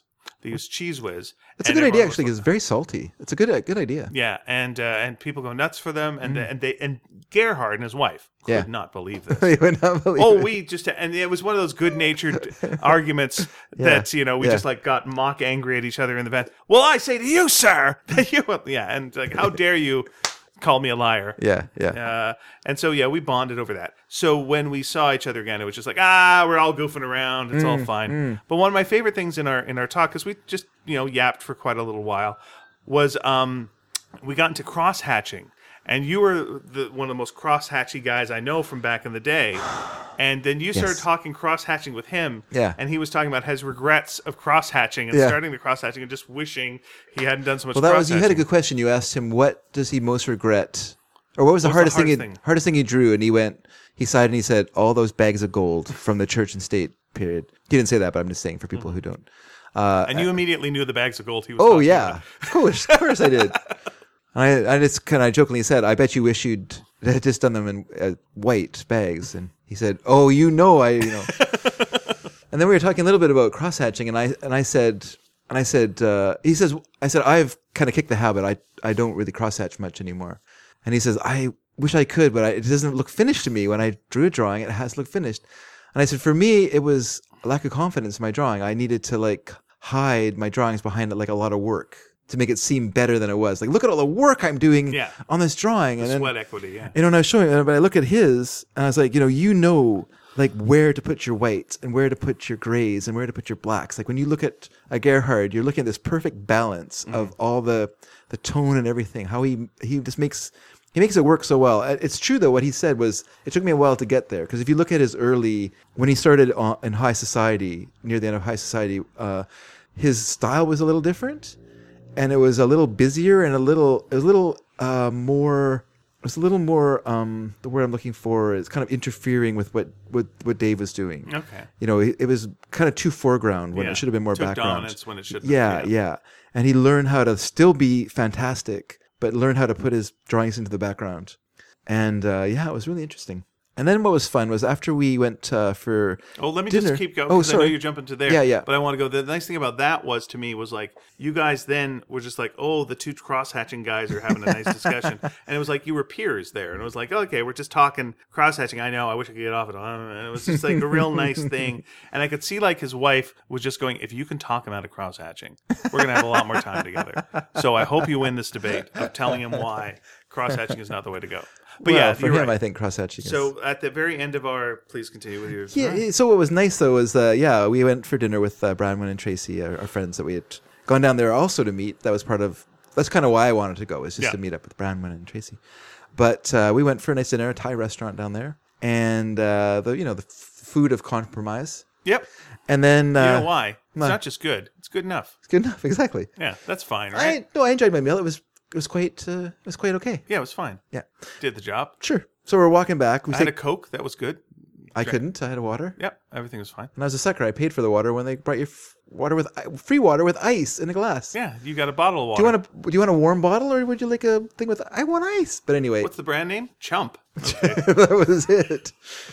They use Cheese Whiz. It's a good idea, actually, because it's very salty. It's a good a good idea. Yeah, and uh, and people go nuts for them, and mm. and they and Gerhard and his wife could yeah. not believe this. They would not believe oh, it. we just and it was one of those good-natured arguments yeah. that you know we yeah. just like got mock angry at each other in the van. Well, I say to you, sir, that you yeah, and like how dare you call me a liar? Yeah, yeah. Uh, and so yeah, we bonded over that. So when we saw each other again, it was just like ah, we're all goofing around. It's mm, all fine. Mm. But one of my favorite things in our in our talk, because we just you know yapped for quite a little while, was um we got into cross hatching. And you were the, one of the most cross-hatchy guys I know from back in the day. And then you started yes. talking cross-hatching with him. Yeah. And he was talking about his regrets of cross-hatching and yeah. starting the cross-hatching and just wishing he hadn't done so much well, that cross-hatching. Was, you had a good question. You asked him, what does he most regret? Or what was the, what hardest, was the hardest, thing, thing? He, hardest thing he drew? And he went, he sighed and he said, all those bags of gold from the church and state period. He didn't say that, but I'm just saying for people mm-hmm. who don't. Uh, and you uh, immediately knew the bags of gold he was Oh, talking yeah. about. Of course. Of course I did. I, I just kind of jokingly said, I bet you wish you'd had just done them in uh, white bags. And he said, oh, you know, I, you know. And then we were talking a little bit about cross hatching. And I, and I said, and I said, uh, he says, I said, I've kind of kicked the habit. I, I don't really cross hatch much anymore. And he says, I wish I could, but I, it doesn't look finished to me. When I drew a drawing, it has to look finished. And I said, for me, it was a lack of confidence in my drawing. I needed to like hide my drawings behind like a lot of work to make it seem better than it was. Like, look at all the work I'm doing yeah. on this drawing. The and sweat then, equity, yeah. You know, and I was showing it, but I look at his, and I was like, you know, you know, like where to put your whites and where to put your grays and where to put your blacks. Like when you look at a Gerhard, you're looking at this perfect balance mm. of all the the tone and everything. How he he just makes he makes it work so well. It's true though. What he said was it took me a while to get there because if you look at his early when he started on, in High Society near the end of High Society, uh, his style was a little different. And it was a little busier and a little, it was a little uh, more, it was a little more, um, the word I'm looking for is kind of interfering with what, what, what Dave was doing. Okay. You know, it, it was kind of too foreground when yeah. it should have been more Took background. Dominance when it should yeah, have. Yeah, yeah. And he learned how to still be fantastic, but learn how to put his drawings into the background. And uh, yeah, it was really interesting. And then what was fun was after we went uh, for Oh, let me dinner, just keep going oh, because I know you're jumping to there. Yeah, yeah. But I want to go. The nice thing about that was to me was like you guys then were just like, oh, the two cross-hatching guys are having a nice discussion. And it was like you were peers there. And it was like, oh, okay, we're just talking cross-hatching. I know. I wish I could get off it. And it was just like a real nice thing. And I could see like his wife was just going, if you can talk him out of cross-hatching, we're going to have a lot more time together. So I hope you win this debate of telling him why cross-hatching is not the way to go. But well, yeah, for you're him, right. I think cross-hatching is... So at the very end of our... Please continue with your... Yeah, so what was nice, though, was, uh, yeah, we went for dinner with uh, Branwen and Tracy, our, our friends that we had gone down there also to meet. That was part of... That's kind of why I wanted to go, was just yeah. to meet up with Branwen and Tracy. But uh, we went for a nice dinner, a Thai restaurant down there. And, uh, the you know, the f- food of compromise. Yep. And then... Uh, you know why? It's no. not just good. It's good enough. It's good enough, exactly. Yeah, that's fine, right? I, no, I enjoyed my meal. It was... It was quite, uh, it was quite okay. Yeah, it was fine. Yeah, did the job. Sure. So we're walking back. We I had a Coke. That was good. I Drank. couldn't. I had a water. Yep, everything was fine. And I was a sucker. I paid for the water when they brought you f- water with free water with ice in a glass. Yeah, you got a bottle of water. Do you want a Do you want a warm bottle or would you like a thing with? I want ice. But anyway, what's the brand name? Chump. Okay. That was it.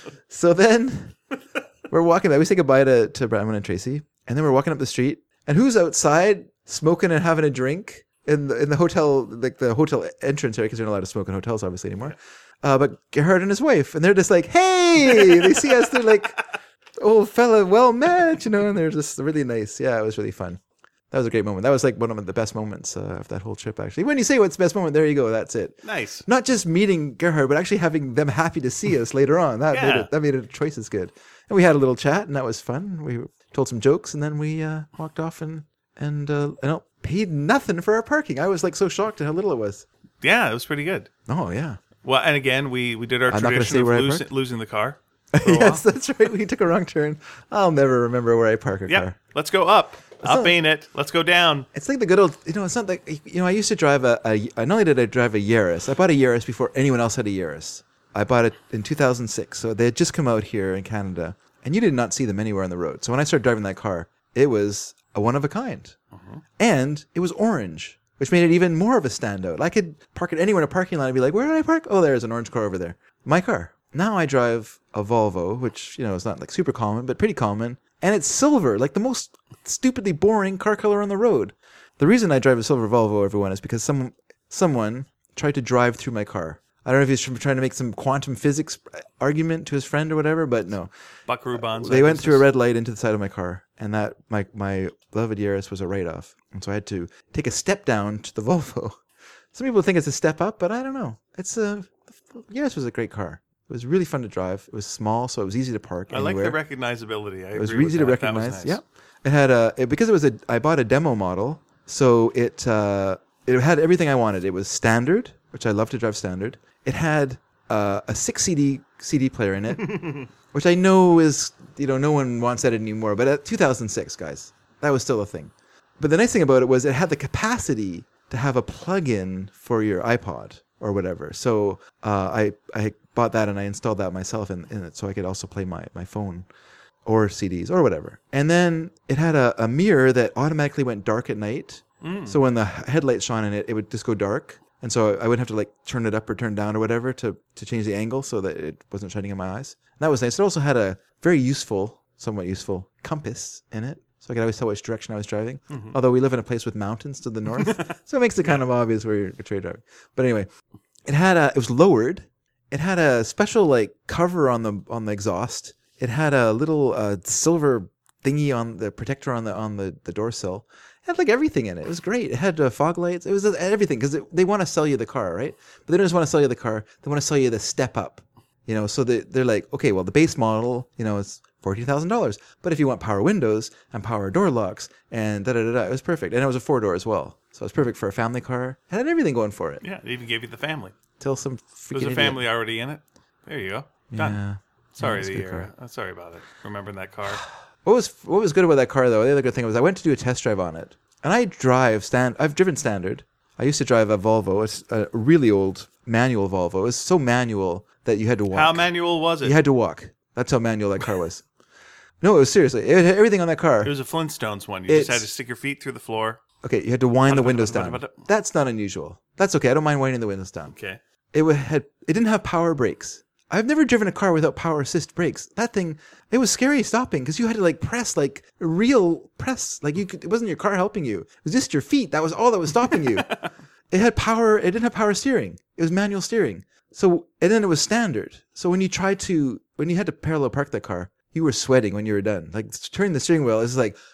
So then we're walking back. We say goodbye to to Branwen and Tracy, and then we're walking up the street. And who's outside smoking and having a drink? In the in the hotel, like the hotel entrance area, because they're not allowed to smoke in hotels, obviously, anymore. Uh, but Gerhard and his wife, and they're just like, hey! They see us, they're like, old fella, well met, you know, and they're just really nice. Yeah, it was really fun. That was a great moment. That was like one of the best moments uh, of that whole trip, actually. When you say what's the best moment, there you go, that's it. Nice. Not just meeting Gerhard, but actually having them happy to see us later on. That yeah. made it, that made it twice as good. And we had a little chat, and that was fun. We told some jokes, and then we uh, walked off and, and uh, I don't, paid nothing for our parking. I was like so shocked at how little it was. Yeah, it was pretty good. Oh, yeah. Well, and again, we, we did our I'm tradition of losing, losing the car. Yes, that's right. We took a wrong turn. I'll never remember where I park a yep. car. Let's go up. It's up not, ain't it. Let's go down. It's like the good old, you know, it's not like, you know, I used to drive a, a not only did I drive a Yaris, I bought a Yaris before anyone else had a Yaris. I bought it in two thousand six. So they had just come out here in Canada, and you did not see them anywhere on the road. So when I started driving that car, it was a one of a kind. Uh-huh. And it was orange, which made it even more of a standout. I could park it anywhere in a parking lot and be like, where did I park? Oh, there's an orange car over there. My car. Now I drive a Volvo, which, you know, is not like super common, but pretty common. and it's silver, like the most stupidly boring car color on the road. The reason I drive a silver Volvo, everyone, is because some someone tried to drive through my car. I don't know if he's trying to make some quantum physics argument to his friend or whatever, but no. Buckaroo Banzai. They went through a red light into the side of my car, and that my my beloved Yaris was a write-off. And so I had to take a step down to the Volvo. Some people think it's a step up, but I don't know. It's a Yaris was a great car. It was really fun to drive. It was small, so it was easy to park I anywhere. like the recognizability. I It was agree easy with to that. That was recognize. nice. Yeah, it had a it, because it was a I bought a demo model, so it uh, it had everything I wanted. It was standard, which I love to drive standard. It had uh, a six C D C D player in it, which I know is you know no one wants that anymore. But at two thousand six, guys, that was still a thing. But the nice thing about it was it had the capacity to have a plug-in for your iPod or whatever. So uh, I I bought that and I installed that myself in, in it, so I could also play my my phone or C Ds or whatever. And then it had a, a mirror that automatically went dark at night. Mm. So when the headlights shone in it, it would just go dark. And so I wouldn't have to like turn it up or turn down or whatever to, to change the angle so that it wasn't shining in my eyes. And that was nice. It also had a very useful, somewhat useful compass in it. So I could always tell which direction I was driving. Mm-hmm. Although we live in a place with mountains to the north. So it makes it kind of obvious where you're, you're driving. But anyway, it had a, it was lowered. It had a special like cover on the on the exhaust. It had a little uh, silver thingy on the protector on the on the, the door sill. It had like everything in it. It was great. It had uh, fog lights. It was uh, everything because they want to sell you the car, right? But they don't just want to sell you the car. They want to sell you the step up. You know, so they, they're like, okay, well, the base model, you know, is fourteen thousand dollars. But if you want power windows and power door locks and da da da da, it was perfect. And it was a four door as well. So it was perfect for a family car. It had everything going for it. Yeah, it even gave you the family. Till some freaking There's a idiot. family already in it. There you go. Done. Yeah. Sorry, Yeah, the it's a good year. I'm sorry about it. Remembering that car. What was what was good about that car though? The other good thing was I went to do a test drive on it, and I drive stand. I've driven standard. I used to drive a Volvo, it's a really old manual Volvo. It was so manual that you had to walk. How manual was it? You had to walk. That's how manual that car was. No, it was seriously. It had everything on that car. It was a Flintstones one. You It's- just had to stick your feet through the floor. Okay, you had to wind the windows Bada, bada, down. bada, bada. That's not unusual. That's okay. I don't mind winding the windows down. Okay. It wa- had. It didn't have power brakes. I've never driven a car without power assist brakes. That thing, it was scary stopping because you had to like press like real press. Like you could, it wasn't your car helping you. It was just your feet. That was all that was stopping you. It had power. It didn't have power steering. It was manual steering. So, and then it was standard. So when you tried to, when you had to parallel park that car, you were sweating when you were done. Like turning the steering wheel is like,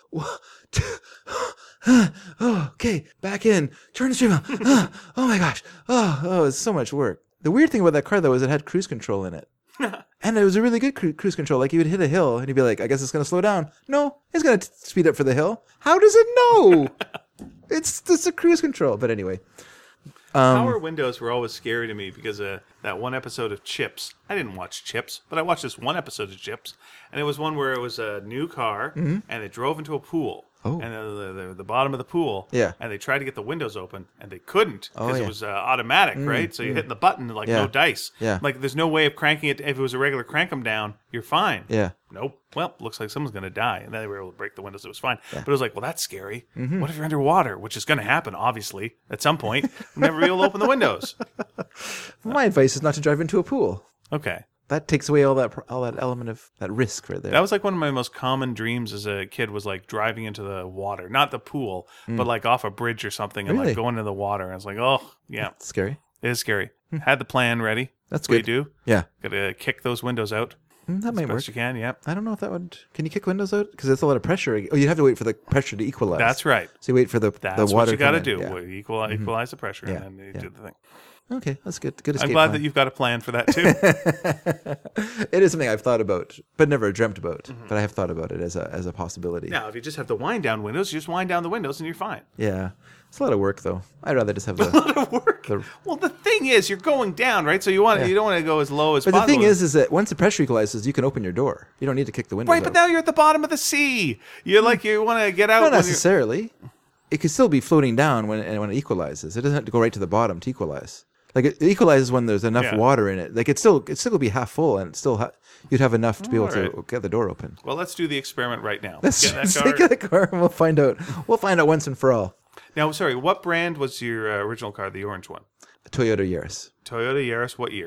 oh, okay, back in, turn the steering wheel. Oh, oh my gosh. Oh, oh, it's so much work. The weird thing about that car though is it had cruise control in it. And it was a really good cru- cruise control. Like you would hit a hill and you'd be like, I guess it's going to slow down. No, it's going to speed up for the hill. How does it know? it's it's a cruise control. But anyway. Um, Power windows were always scary to me because of that one episode of Chips. I didn't watch Chips, but I watched this one episode of Chips, and it was one where it was a new car, Mm-hmm. and it drove into a pool. Oh. And the, the, the bottom of the pool. Yeah. And they tried to get the windows open, and they couldn't Oh, because yeah. it was uh, automatic, right? So you're hitting the button like Yeah. no dice. Yeah. Like there's no way of cranking it. If it was a regular crank them down, you're fine. Yeah. Nope. Well, looks like someone's going to die. And then they were able to break the windows. It was fine. But it was like, well, that's scary. Mm-hmm. What if you're underwater? Which is going to happen, obviously, at some point. You'll never be able to open the windows. My advice is not to drive into a pool. Okay. That takes away all that all that element of that risk right there. That was like one of my most common dreams as a kid was like driving into the water. Not the pool, but like off a bridge or something and Really? like going into the water. And I was like, oh, yeah, Scary. it is scary. Had the plan ready. That's what good. you do. Yeah. Got to kick those windows out Mm, that might as work. best you can. Yeah. I don't know if that would. Can you kick windows out? Because it's a lot of pressure. Oh, you'd have to wait for the pressure to equalize. That's right. So you wait for the That's the water. what you got to to come do. in. Yeah. Mm-hmm. Equal, Equalize the pressure Yeah, and then you yeah. do the thing. Okay, that's good. Good escape I'm glad plan. that you've got a plan for that too. It is something I've thought about, but never dreamt about. But I have thought about it as a as a possibility. Now, if you just have the wind down windows, you just wind down the windows and you're fine. Yeah, it's a lot of work though. I'd rather just have the. A lot of work. The- well, the thing is, you're going down, right? So you want Yeah. you don't want to go as low as But the possible. thing is, is that once the pressure equalizes, you can open your door. You don't need to kick the windows right? But out. now you're at the bottom of the sea. You're like you want to get out. Not when you're- necessarily. It could still be floating down when it, when it equalizes. It doesn't have to go right to the bottom to equalize. Like it equalizes when there's enough Yeah. water in it. Like it's still it's still gonna be half full, and it's still ha- you'd have enough to be able All to right. get the door open. Well, let's do the experiment right now. Let's Get that just car. get the car, and we'll find out. We'll find out once and for all. Now, sorry, what brand was your uh, original car? The orange one. Toyota Yaris, Toyota Yaris. What year?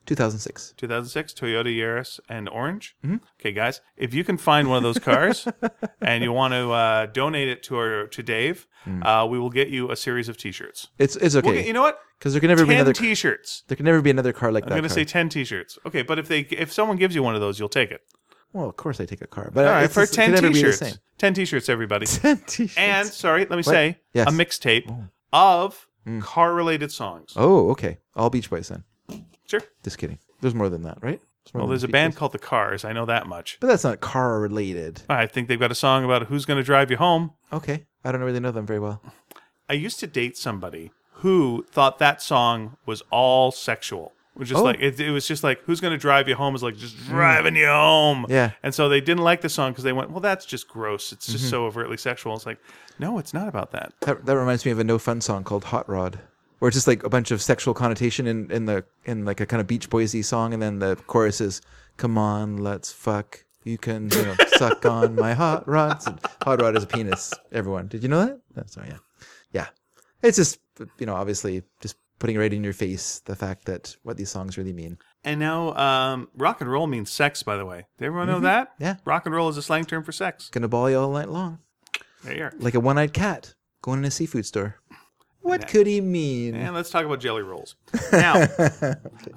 two thousand six. two thousand six Toyota Yaris and orange. Mm-hmm. Okay, guys, if you can find one of those cars and you want to uh, donate it to our to Dave, mm. uh, we will get you a series of T-shirts. It's it's okay. We'll get, you know what? Because there can never ten be another T-shirts. There can never be another car like I'm that. I'm going to say ten T-shirts. Okay, but if they if someone gives you one of those, you'll take it. Well, of course I take a car. But all right, for just, ten T-shirts. ten T-shirts, everybody. ten T-shirts. And sorry, let me what? say yes. a mixtape oh. of mm. car-related songs. Oh, okay. All Beach Boys then. Sure. Just kidding. There's more than that, right? There's well, there's a Beach band Boys. called The Cars. I know that much. But that's not car related. I think they've got a song about who's going to drive you home. Okay. I don't really know them very well. I used to date somebody who thought that song was all sexual. It was just oh. like it, it was just like who's going to drive you home is like just driving you home. Yeah. And so they didn't like the song because they went, well, that's just gross. It's just mm-hmm. so overtly sexual. It's like, no, it's not about that. that. That reminds me of a No Fun song called Hot Rod, where it's just like a bunch of sexual connotation in, in the in like a kind of Beach Boysy song, and then the chorus is, "Come on, let's fuck. You can you know suck on my hot rods." And hot rod is a penis. Everyone, did you know that? Oh, sorry, yeah, yeah. It's just you know obviously just putting right in your face the fact that what these songs really mean. And now, um, rock and roll means sex, by the way. Did everyone know mm-hmm. that? Yeah. Rock and roll is a slang term for sex. Gonna ball you all night long. There you are. Like a one-eyed cat going in a seafood store. What yeah. could he mean? And let's talk about jelly rolls. Now, okay.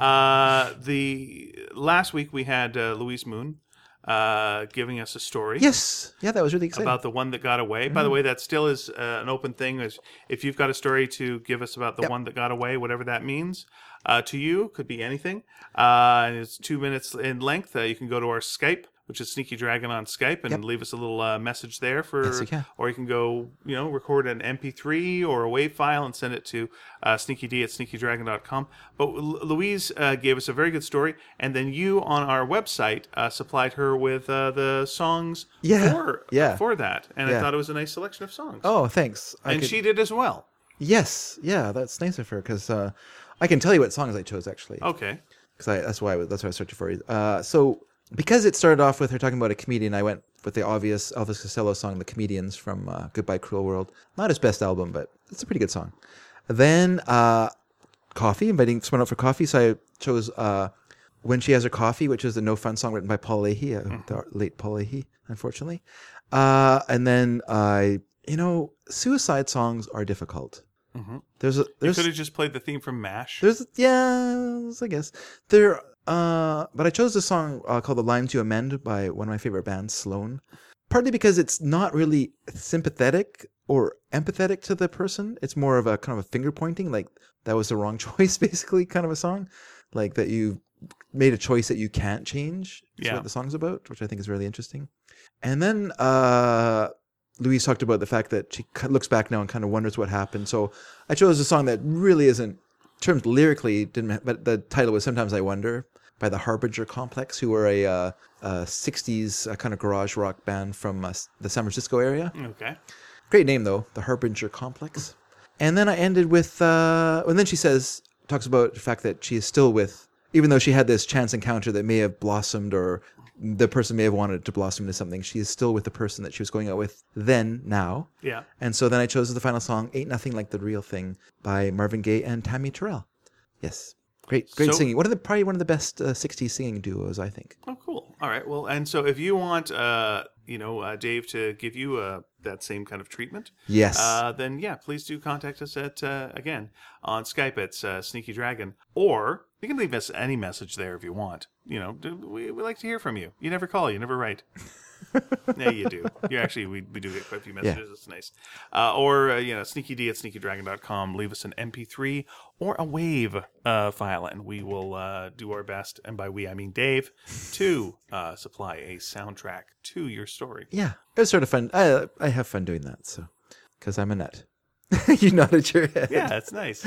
uh, the last week we had uh, Louise Moon uh, giving us a story. Yes. Yeah, that was really exciting. About the one that got away. Mm-hmm. By the way, that still is uh, an open thing. Is if you've got a story to give us about the yep. one that got away, whatever that means uh, to you, could be anything. Uh, and it's two minutes in length. Uh, you can go to our Skype, which is Sneaky Dragon on Skype, and yep. leave us a little uh, message there for, yes, you can. Or you can go, you know, record an M P three or a WAV file and send it to uh, sneakyd at sneaky dragon dot com. But L- Louise uh, gave us a very good story, and then you on our website uh, supplied her with uh, the songs yeah. for yeah. for that, and yeah. I thought it was a nice selection of songs. Oh, thanks. I and could... she did as well. Yes, yeah, that's nice of her because uh, I can tell you what songs I chose actually. Okay. Because that's why I was, that's why I was searching for you. Uh, so. Because it started off with her talking about a comedian, I went with the obvious Elvis Costello song, The Comedians from uh, Goodbye Cruel World. Not his best album, but it's a pretty good song. Then uh, coffee, inviting someone out for coffee. So I chose uh, When She Has Her Coffee, which is a No Fun song written by Paul Leahy, uh, mm-hmm. the late Paul Leahy, unfortunately. Uh, and then, uh, you know, suicide songs are difficult. Mm-hmm. There's a, there's, you could have just played the theme from MASH. There's yeah, I guess there. Uh, but I chose a song uh, called "The Lines You Amend" by one of my favorite bands, Sloan. Partly because it's not really sympathetic or empathetic to the person. It's more of a kind of a finger pointing, like that was the wrong choice, basically, kind of a song, like that you made a choice that you can't change. That's yeah. what the song's about, which I think is really interesting. And then uh, Louise talked about the fact that she looks back now and kind of wonders what happened. So I chose a song that really isn't, in terms lyrically, didn't, but the title was "Sometimes I Wonder" by the Harbinger Complex, who were a, uh, a sixties uh, kind of garage rock band from uh, the San Francisco area. Okay. Great name, though, the Harbinger Complex. And then I ended with, uh, and then she says, talks about the fact that she is still with, even though she had this chance encounter that may have blossomed or the person may have wanted to blossom into something, she is still with the person that she was going out with then, now. Yeah. And so then I chose the final song, Ain't Nothing Like the Real Thing by Marvin Gaye and Tammy Terrell. Yes. Great, great so, singing. One of the probably one of the best uh, sixties singing duos, I think. Oh, cool. All right. Well, and so if you want, uh, you know, uh, Dave to give you uh, that same kind of treatment, yes, uh, then yeah, please do contact us at uh, again on Skype at uh, Sneaky Dragon, or you can leave us any message there if you want. You know, we we like to hear from you. You never call, you never write. Yeah, you do. You actually, we, we do get quite a few messages. Yeah. It's nice. Uh, or, uh, you know, sneakyd at sneaky dragon dot com. Leave us an M P three or a WAV uh, file, and we will uh, do our best, and by we, I mean Dave, to uh, supply a soundtrack to your story. Yeah, it was sort of fun. I, I have fun doing that, so, because I'm a nut. You nodded your head. Yeah, it's nice.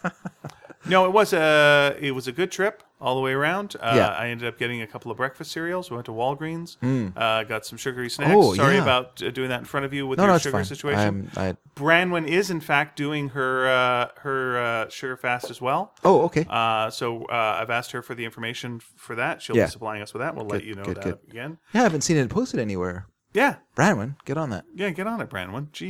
No, it was a it was a good trip all the way around. Uh, yeah. I ended up getting a couple of breakfast cereals. We went to Walgreens. Mm. Uh, got some sugary snacks. Oh, Sorry yeah. about uh, doing that in front of you with no, your no, sugar fine. situation. I... Branwen is in fact doing her uh, her uh, sugar fast as well. Oh, okay. Uh, so uh, I've asked her for the information for that. She'll yeah. be supplying us with that. We'll good, let you know good, that good. again. Yeah, I haven't seen it posted anywhere. Yeah. Branwen, get on that. Yeah, get on it, Branwen. Jeez.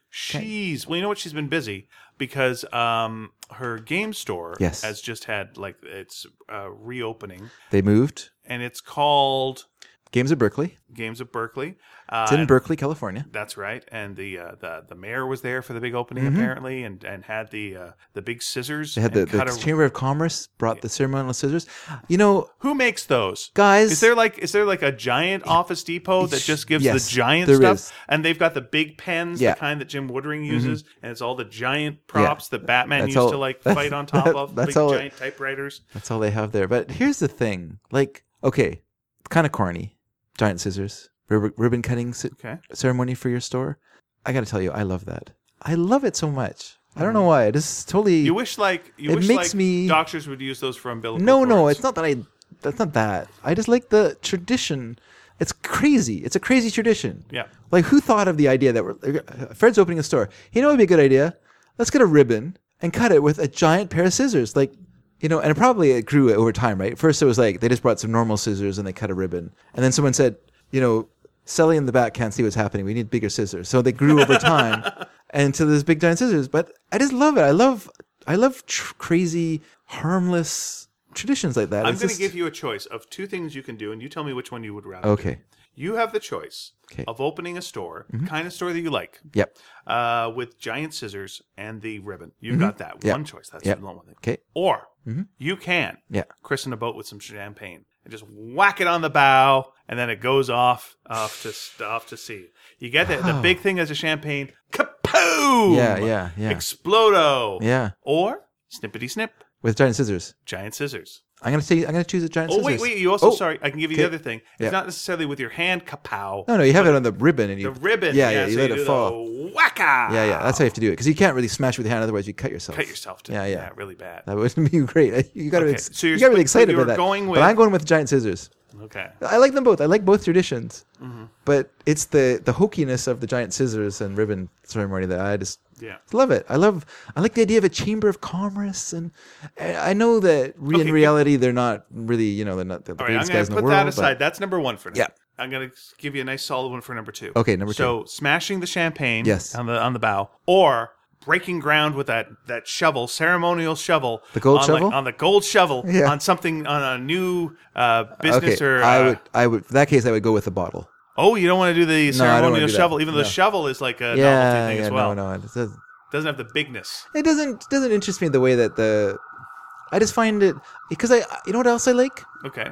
She's well, you know what? She's been busy because um, her game store Yes. has just had like it's uh, reopening, They moved. and it's called Games of Berkeley. Games of Berkeley. Uh, It's in Berkeley, California. That's right, and the uh, the the mayor was there for the big opening Mm-hmm. apparently, and, and had the uh, the big scissors. They had the, and the cut a- Chamber of Commerce brought the ceremonial scissors. You know, Who makes those? guys. Is there like is there like a giant Office Depot that just gives Yes, the giant there stuff? is. And they've got the big pens, Yeah. the kind that Jim Woodring uses, and it's all the giant props that Batman That's used all- to like that's- fight on top that- of. that's big all it- giant typewriters. That's all they have there. But here's the thing. Like, okay, kind of corny. Giant scissors. Rib- ribbon cutting c- Okay. ceremony for your store. I got to tell you, I love that. I love it so much. I don't know why. It is totally... You wish like you It wish makes like me- doctors would use those for umbilical no, no, cords. it's not that I... That's not that. I just like the tradition. It's crazy. It's a crazy tradition. Yeah. Like, who thought of the idea that we're... Fred's opening a store. You know what would be a good idea? Let's get a ribbon and cut it with a giant pair of scissors. Like, you know, and probably it grew over time, right? First it was like, they just brought some normal scissors and they cut a ribbon. And then someone said, you know, Sally in the back can't see what's happening. We need bigger scissors. So they grew over time and to this big giant scissors. But I just love it. I love, I love tr- crazy, harmless traditions like that. I'm It's going to just- give you a choice of two things you can do, and you tell me which one you would rather. Okay. do. You have the choice Okay. of opening a store, the kind of store that you like, Yep. uh, with giant scissors and the ribbon. You've got that Yep. one choice. That's Yep. the one thing. Okay. Or you can Yeah. christen a boat with some champagne and just whack it on the bow, and then it goes off off to off to sea. You get the, the Wow. big thing as a champagne. Kapoom! Yeah, yeah, yeah. Explodo! Yeah. Or snippity snip, With giant scissors. giant scissors. I'm gonna say I'm gonna choose a giant Oh scissors. wait, wait! You also Oh, sorry. I can give you okay. the other thing. It's Yeah. not necessarily with your hand, kapow. No, no, you have it on the ribbon and you The ribbon. Yeah, yeah. yeah, you so let you it do fall. The whacka. Yeah, yeah, that's how you have to do it because you can't really smash with your hand, otherwise you cut yourself. Cut yourself. To, Yeah, yeah. really bad. That would be great. You gotta, Okay, be, ex- so you you're- gotta be but excited you were about that. going with- But I'm going with giant scissors. Okay. I like them both. I like both traditions, Mm-hmm. but it's the the hokiness of the giant scissors and ribbon ceremony that I just Yeah. love it. I love. I like the idea of a chamber of commerce, and I I know that re- Okay, in good. reality they're not really. You know, they're not the, the All right. I'm biggest going guys to in the put world. that but- aside. That's number one for now. Yeah. I'm going to give you a nice solid one for number two. Okay, number two. So smashing the champagne. Yes. On the on the bow, or breaking ground with that, that shovel, ceremonial shovel. The gold on shovel? on the gold shovel. Yeah. On something on a new uh, business okay, or. I uh, would. I would. For that case, I would go with the bottle. Oh, you don't want to do the No, I don't wanna ceremonial do that. shovel, even though No. the shovel is like a novelty Yeah, thing yeah, as well. no, no. It, does, Doesn't have the bigness. it doesn't doesn't interest me the way that the. I just find it because I. You know what else I like? Okay.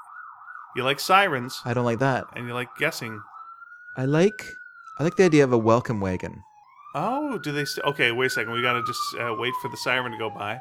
You like sirens, I don't like that. and you like guessing. I like. I like the idea of a welcome wagon. Oh, do they? St- okay, wait a second. We got to just uh, wait for the siren to go by.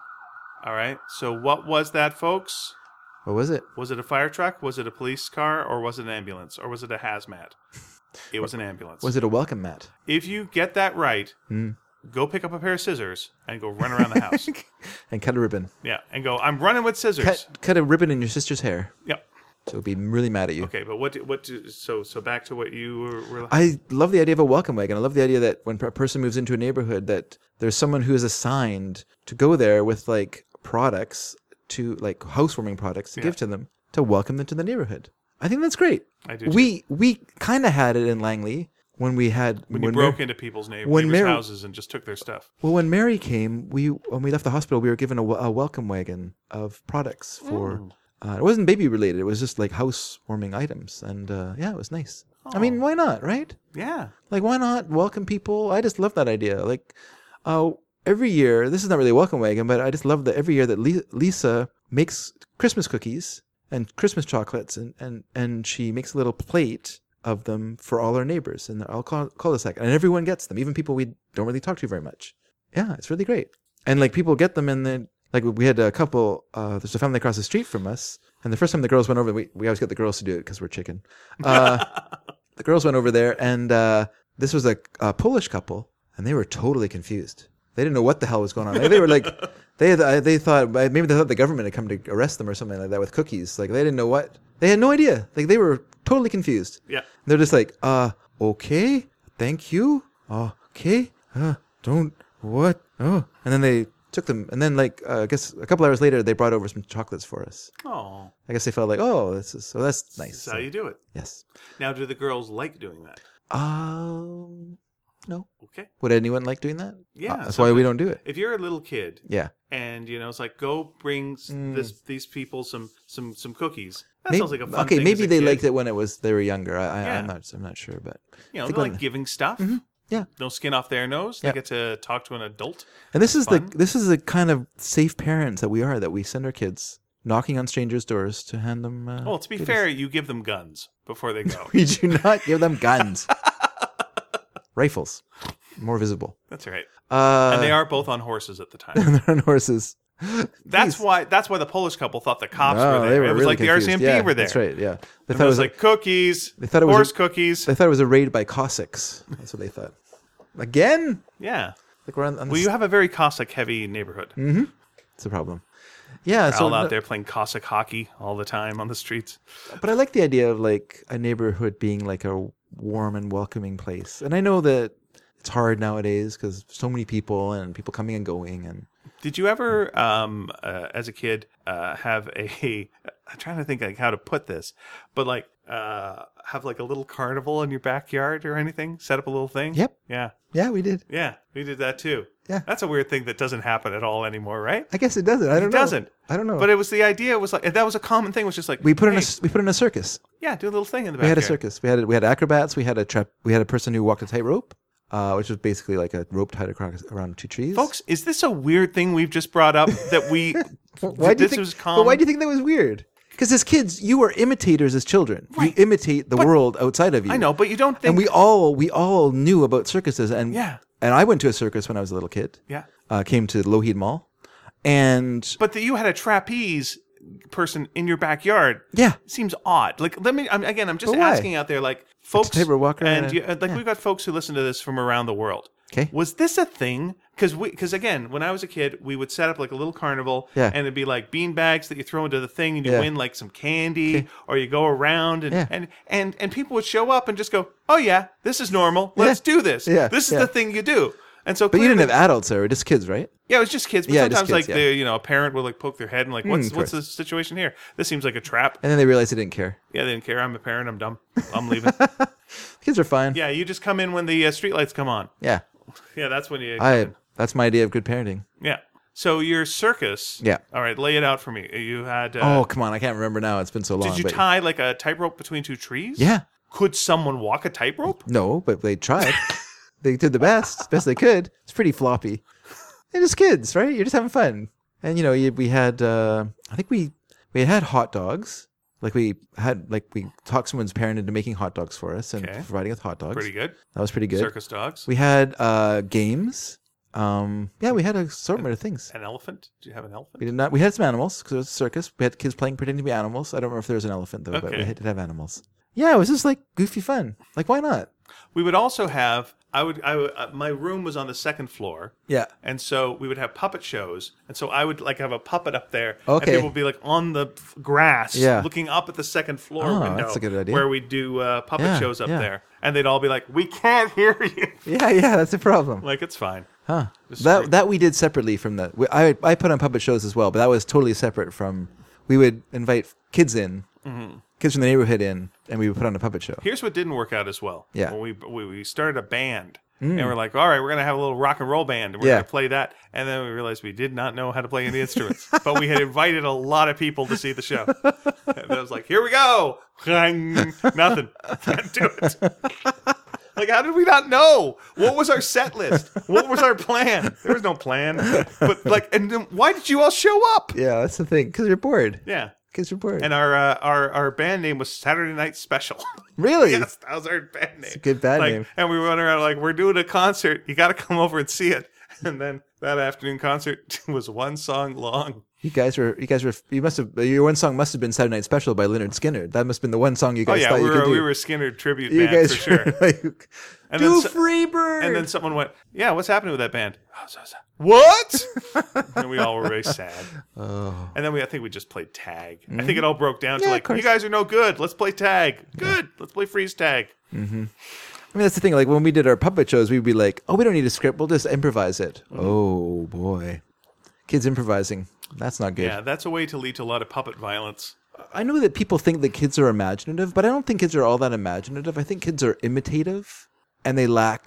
All right. So, what was that, folks? What was it? Was it a fire truck? Was it a police car? Or was it an ambulance? Or was it a hazmat? It was an ambulance. Was it a welcome mat? If you get that right, Hmm. go pick up a pair of scissors and go run around the house. And cut a ribbon. Yeah, and go. I'm running with scissors. Cut cut a ribbon in your sister's hair. Yep. So it'll be really mad at you. Okay, but what? do- What? do- So, so back to what you were. were I love the idea of a welcome wagon. I love the idea that when a person moves into a neighborhood, that there's someone who is assigned to go there with like products to like housewarming products to Yeah. give to them to welcome them to the neighborhood. I think that's great. I do too. We we kind of had it in Langley when we had when you when broke Mar- into people's neighbor, when neighbors' Mary- houses and just took their stuff. well when Mary came, we when we left the hospital, we were given a, w- a welcome wagon of products for. Mm. Uh, it wasn't baby related. It was just like housewarming items, and uh, yeah, it was nice. I mean, why not, right? Yeah. Like, why not welcome people? I just love that idea. Like, uh, every year, this is not really a welcome wagon, but I just love that every year that Li- Lisa makes Christmas cookies and Christmas chocolates, and, and, and she makes a little plate of them for all our neighbors, and I'll call cul de and everyone gets them, even people we don't really talk to very much. Yeah, it's really great. And like people get them, and then like we had a couple. Uh, there's a family across the street from us, and the first time the girls went over, we we always get the girls to do it because we're chicken. Uh, the girls went over there, and uh, this was a, a Polish couple, and they were totally confused. They didn't know what the hell was going on. They, they were like, they had, they thought maybe they thought the government had come to arrest them or something like that with cookies. Like they didn't know what. They had no idea. Like they were totally confused. Yeah. They're just like, uh, okay, thank you. Uh, okay, uh, don't what? Oh, and then they took them, and then like uh, I guess a couple hours later, they brought over some chocolates for us. Oh, I guess they felt like, oh, this is so that's nice. that's how you do it. Yes. Now, do the girls like doing that? Um, No. Okay. Would anyone like doing that? Yeah. Uh, that's so why we if- don't do it. If you're a little kid Yeah. and, you know, it's like, go bring s Mm. this these people some some some cookies. That Maybe, sounds like a fun okay, thing maybe as a they kid. liked it when it was they were younger. I, I, Yeah. I'm not. I'm not sure, but You know, think they like when- giving stuff. yeah. No skin off their nose. They Yeah. get to talk to an adult. And this is Fun. the this is the kind of safe parents that we are. That we send our kids knocking on strangers' doors to hand them. Uh, Well, to be goodies. fair, you give them guns before they go. we do not give them guns. Rifles, more visible. That's right. Uh, And they are both on horses at the time. they're on horses. That's Please. why. That's why the Polish couple thought the cops Oh, were there. they were it was really like confused. the R C M P yeah, were there. That's right. Yeah, they And thought it it was was like cookies. They thought it was a- horse cookies. they thought it was a raid by Cossacks. That's what they thought. Again, Yeah. like we're on, on Well, this, you have a very Cossack heavy neighborhood. it's a problem. Yeah, so All out there playing Cossack hockey all the time on the streets. but I like the idea of like a neighborhood being like a warm and welcoming place. And I know that it's hard nowadays because so many people and people coming and going. And Did you ever, um, uh, as a kid, uh, have a? I'm trying to think like how to put this, but like uh, have like a little carnival in your backyard or anything? Set up a little thing. Yep. Yeah. yeah, we did. Yeah. We did that too. Yeah. That's a weird thing that doesn't happen at all anymore, right? I guess it doesn't. I don't It know. doesn't. I don't know. But it was the idea was like that was a common thing. Was just like we put in hey, a we put in a circus. yeah, do a little thing in the We backyard. had a circus. We had we had acrobats. We had a trap. We had a person who walked a tightrope, uh, which was basically like a rope tied across around two trees. Folks, is this a weird thing we've just brought up that we? why do you this think? was But common? why do you think that was weird? Because as kids, you were imitators as children. Right. You imitate the world outside of you. I know, but you don't think. And we all we all knew about circuses. And Yeah. And I went to a circus when I was a little kid. Yeah. Uh, came to Lougheed Mall, and But that you had a trapeze person in your backyard. yeah, Seems odd. Like, let me. I'm, again, I'm just But why? asking out there, like, folks, tightrope walker and and a- you, uh, like yeah. we've got folks who listen to this from around the world. okay, Was this a thing? Because we, because again, when I was a kid, we would set up like a little carnival, Yeah. and it'd be like bean bags that you throw into the thing, and you Yeah. win like some candy, or you go around, and, Yeah. and and and people would show up and just go, "Oh yeah, this is normal. Let's do this. Yeah, This is yeah. the thing you do." And so, but you didn't clearly- have adults there, just kids, right? yeah, it was just kids. But Yeah, just sometimes, like, kids, yeah. the you know, a parent would like poke their head and like, "What's of what's course. the situation here? This seems like a trap." And then they realized they didn't care. Yeah, they didn't care. I'm a parent. I'm dumb. I'm leaving. Kids are fine. Yeah, you just come in when the uh, streetlights come on. Yeah. Yeah, that's when you. I that's my idea of good parenting. Yeah. So your circus. Yeah. All right, lay it out for me. You had. Uh, Oh, come on, I can't remember now. It's been so long. Did you but tie like a tightrope between two trees? Yeah. Could someone walk a tightrope? No, but they tried. They did the best, best they could. It's pretty floppy. They're just kids, right? You're just having fun. And you know, you, we had. Uh, I think we we had hot dogs. Like we had, like we talked someone's parent into making hot dogs for us and Okay. providing us hot dogs. Pretty good. That was pretty good. Circus dogs. We had uh, games. Um, yeah, we had an assortment of things. An elephant? Do you have an elephant? We did not. We had some animals because it was a circus. We had kids playing pretending to be animals. I don't remember if there was an elephant though, but Okay. we did have animals. Yeah, it was just like goofy fun. Like why not? We would also have. I would. I would. Uh, my room was on the second floor. Yeah. And so we would have puppet shows, and so I would like have a puppet up there, Okay. and people would be like on the f- grass, Yeah. looking up at the second floor Oh, window, that's a good idea. where we do uh, puppet Yeah, shows up yeah. there, and they'd all be like, "We can't hear you." Yeah, yeah, that's a problem. Like it's fine. Huh. Just That great. that we did separately from that. We, I I put on puppet shows as well, but that was totally separate from. We would invite kids in, Mm-hmm. kids from the neighborhood in, and we would put on a puppet show. Here's what didn't work out as well. Yeah. When we we, we started a band. And we're like, all right, we're gonna have a little rock and roll band, and we're Yeah. gonna play that. And then we realized we did not know how to play any instruments, but we had invited a lot of people to see the show. And I was like, here we go, nothing, can't do it. Like, how did we not know? What was our set list? What was our plan? There was no plan. But like, and then why did you all show up? Yeah, that's the thing. Because you're bored. Yeah. Kids are bored. And our uh, our our band name was Saturday Night Special. Really? Yes, that was our band name. a good band Like, name. And we went around like, we're doing a concert. You got to come over and see it. And then that afternoon concert was one song long. You guys were, you guys were, you must have, your one song must have been Saturday Night Special by Leonard Skinner. That must have been the one song you Oh guys yeah, thought we you could were do. we were a Skinner tribute you band guys for sure. were like, And do then so- Freebird. And then someone went, "Yeah, what's happening with that band?" Oh, so, so. What? And we all were very sad. oh. And then we, I think we just played tag. I think it all broke down Yeah, to of like, course. you guys are no good. Let's play tag. Good. Let's play freeze tag. I mean, that's the thing. Like when we did our puppet shows, we'd be like, "Oh, we don't need a script. We'll just improvise it." Mm-hmm. Oh boy, kids improvising. That's not good. Yeah, that's a way to lead to a lot of puppet violence. I know that people think that kids are imaginative, but I don't think kids are all that imaginative. I think kids are imitative, and they lack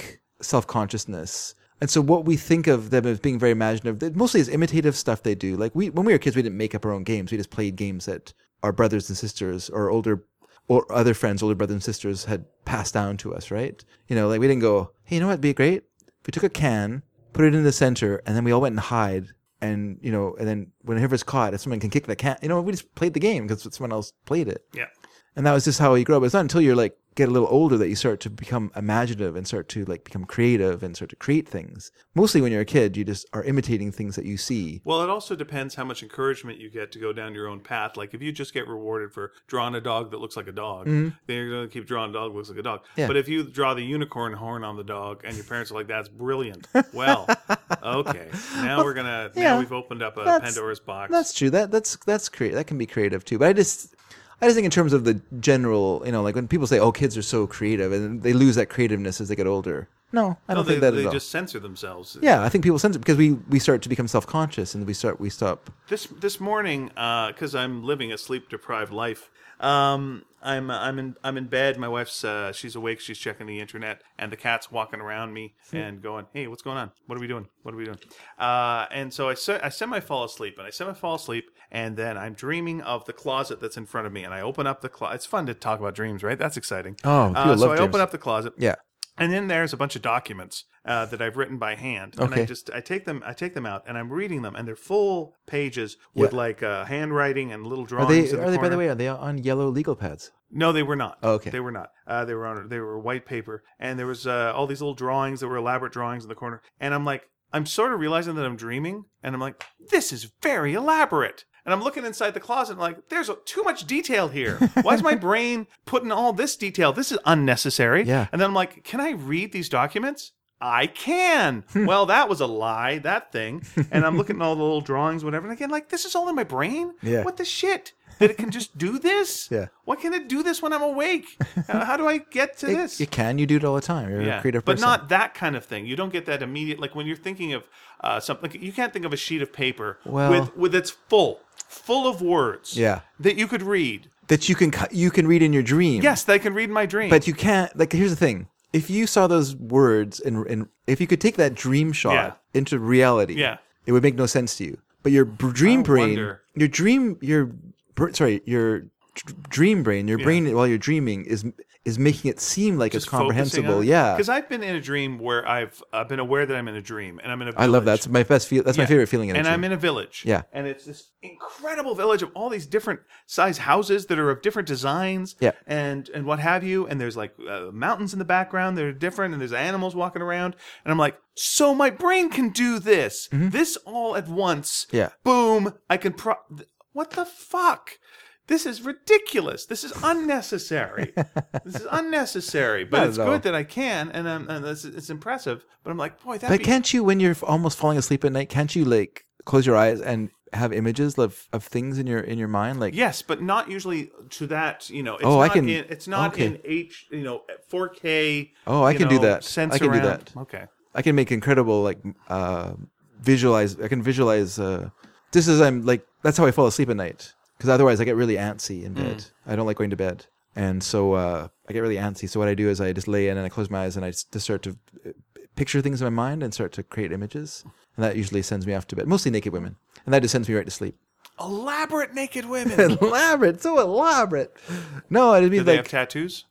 self-consciousness. And so what we think of them as being very imaginative, mostly is imitative stuff they do. Like we, when we were kids, we didn't make up our own games. We just played games that our brothers and sisters or older or other friends, older brothers and sisters had passed down to us, right? You know, like we didn't go, hey, you know what would be great? If we took a can, put it in the center, and then we all went and hide. And, you know, and then whenever's caught, if someone can kick the can, you know, we just played the game because someone else played it. Yeah. And that was just how you grow up. It's not until you're like, get a little older that you start to become imaginative and start to like become creative and start to create things. Mostly when you're a kid, you just are imitating things that you see. Well, it also depends how much encouragement you get to go down your own path. Like if you just get rewarded for drawing a dog that looks like a dog, mm-hmm. then you're going to keep drawing a dog that looks like a dog. Yeah. But if you draw the unicorn horn on the dog and your parents are like, that's brilliant. Well, okay. Now well, we're going to, yeah, now we've opened up a Pandora's box. That's true. That That's, that's creative. That can be creative too. But I just... I just think in terms of the general, you know, like when people say, oh, kids are so creative and they lose that creativeness as they get older. No, I don't no, think they, that they at all. They just censor themselves. Yeah, I think people censor because we, we start to become self-conscious and we start we stop. This this morning, because uh, I'm living a sleep-deprived life, um, I'm I'm in I'm in bed. My wife's uh, she's awake. She's checking the internet, and the cat's walking around me and going, "Hey, what's going on? What are we doing? What are we doing?" Uh, and so I se- I semi fall asleep, and I semi fall asleep, and then I'm dreaming of the closet that's in front of me, and I open up the closet. It's fun to talk about dreams, right? That's exciting. Oh, uh, love so I dreams. open up the closet. Yeah. And then there's a bunch of documents uh, that I've written by hand, and Okay. I just I take them I take them out and I'm reading them, and they're full pages with Yeah. like uh, handwriting and little Are drawings. they? in the Are they? By corner. the way, are they on yellow legal pads? No, they were not. Oh, okay. They were not. Uh, they were on. They were white paper, and there was uh, all these little drawings that were elaborate drawings in the corner. And I'm like, I'm sort of realizing that I'm dreaming, and I'm like, this is very elaborate. And I'm looking inside the closet, and I'm like, there's too much detail here. Why is my brain putting all this detail? This is unnecessary. Yeah. And then I'm like, can I read these documents? I can. Well, that was a lie, that thing. And I'm looking at all the little drawings, whatever. And again, like, this is all in my brain? Yeah. What the shit? That it can just do this? Yeah. Why can't it do this when I'm awake? Uh, how do I get to It- this? You can. You do it all the time. You're a creative but person. not that kind of thing. You don't get that immediate, like when you're thinking of uh, something, you can't think of a sheet of paper Well- with, with it's full, full of words Yeah. that you could read. that you can cu- you can read in your dream. Yes, that I can read in my dream. But you can't. Like, here's the thing: if you saw those words and and if you could take that dream shot Yeah. into reality, Yeah. it would make no sense to you. But your br- dream I brain, wonder. your dream, your br- sorry, your d- dream brain, your brain while you're dreaming is is making it seem like it's comprehensible. Yeah, Because I've been in a dream where I've uh, been aware that I'm in a dream, and I'm in a village. I love that. It's my best feel. That's my Yeah. favorite feeling in a And dream. I'm in a village. Yeah. And it's this incredible village of all these different size houses that are of different designs. Yeah. And and what have you. And there's like uh, mountains in the background that are different, and there's animals walking around. And I'm like, so my brain can do this. This all at once. Yeah. Boom. I can pro. th- What the fuck? This is ridiculous. This is unnecessary. This is unnecessary. But Not it's at all. good that I can, and, um, and it's, it's impressive. But I'm like, boy, that. But can't you, when you're almost falling asleep at night, can't you like close your eyes and have images of, of things in your in your mind? Like, Yes, but not usually to that. You know, it's Oh, not I can- In, it's not okay. in H. You know, four K. Oh, I you can do know, that. Sense I can do around. that. Okay. I can make incredible like uh, visualize. I can visualize. Uh, just as I'm like, that's how I fall asleep at night. Because otherwise, I get really antsy in bed. I don't like going to bed, and so uh, I get really antsy. So what I do is I just lay in and I close my eyes and I just start to uh, picture things in my mind and start to create images, and that usually sends me off to bed. Mostly naked women, and that just sends me right to sleep. Elaborate naked women. Elaborate, so elaborate. No, I didn't Do mean they like have tattoos?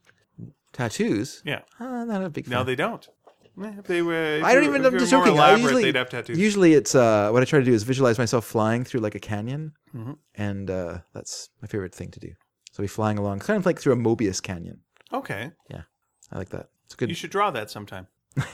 tattoos. Yeah. Uh, not a big fan. No, they don't. Eh, If they were, if I don't you- even. if I'm you just were more joking. I elaborate, usually, they'd have tattoos. usually it's uh, what I try to do is visualize myself flying through like a canyon, Mm-hmm. and uh, that's my favorite thing to do. So we flying along, kind of like through a Mobius canyon. Okay. Yeah, I like that. It's a good. You should draw that sometime.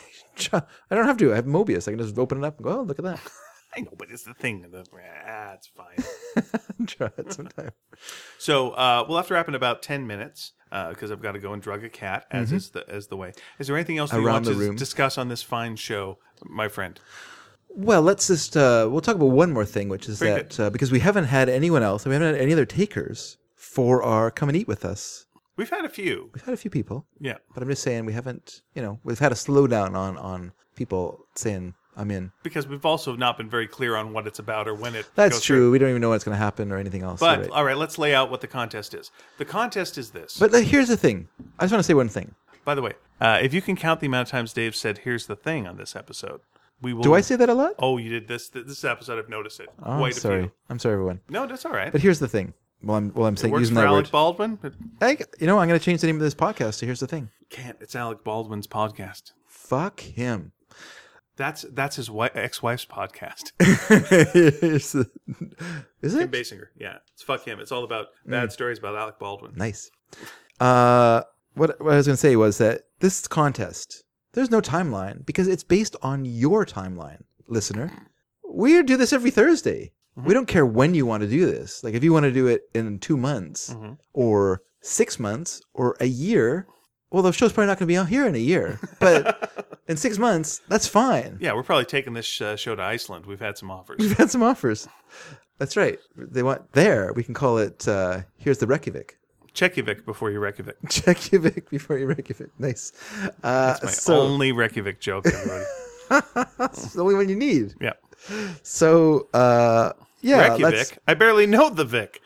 I don't have to. I have Mobius. I can just open it up and go, oh, look at that. I know, but it's the thing. that- Ah, it's fine. Try it sometime. So uh, we'll have to wrap in about ten minutes because I've got to go and drug a cat, as is the as the way. Is there anything else that you Mm-hmm. Around want the to room. discuss on this fine show, my friend? Well, let's just uh, we'll talk about one more thing, which is Very that uh, because we haven't had anyone else, we haven't had any other takers for our come and eat with us. We've had a few. We've had a few people, Yeah. but I'm just saying we haven't. You know, we've had a slowdown on on people saying I'm in. Because we've also not been very clear on what it's about or when it That's goes true. through. We don't even know what's going to happen or anything else. But, You're right. all right, let's lay out what the contest is. The contest is this. But like, here's the thing. I just want to say one thing. By the way, uh, if you can count the amount of times Dave said, here's the thing on this episode, we will... Do I say that a lot? Oh, you did this this episode. I've noticed it. Oh, I'm Quite a sorry. few. I'm sorry, everyone. No, that's all right. But here's the thing. Well, I'm, well, I'm It saying works using for that Alec word. Baldwin, but I, you know, I'm going to change the name of this podcast to Here's the Thing. can't. It's Alec Baldwin's podcast. Fuck him. That's that's his wi- ex-wife's podcast. Here's the- Is Kim it? Basinger. Yeah, it's fuck him. It's all about bad stories about Alec Baldwin. Nice. Uh, what, what I was going to say was that this contest, there's no timeline because it's based on your timeline, listener. We do this every Thursday. Mm-hmm. We don't care when you want to do this. Like if you want to do it in two months mm-hmm. or six months or a year, well, the show's probably not going to be out here in a year. But in six months, that's fine. Yeah, we're probably taking this uh, show to Iceland. We've had some offers. We've had some offers. That's right. They want there. We can call it. Uh, here's the Reykjavik. Checkivik before you Reykjavik. Checkivik before you Reykjavik. Nice. Uh, That's my so, only Reykjavik joke, everybody. It's the only one you need. Yeah. So, uh, yeah, let's Reykjavik. I barely know the Vic.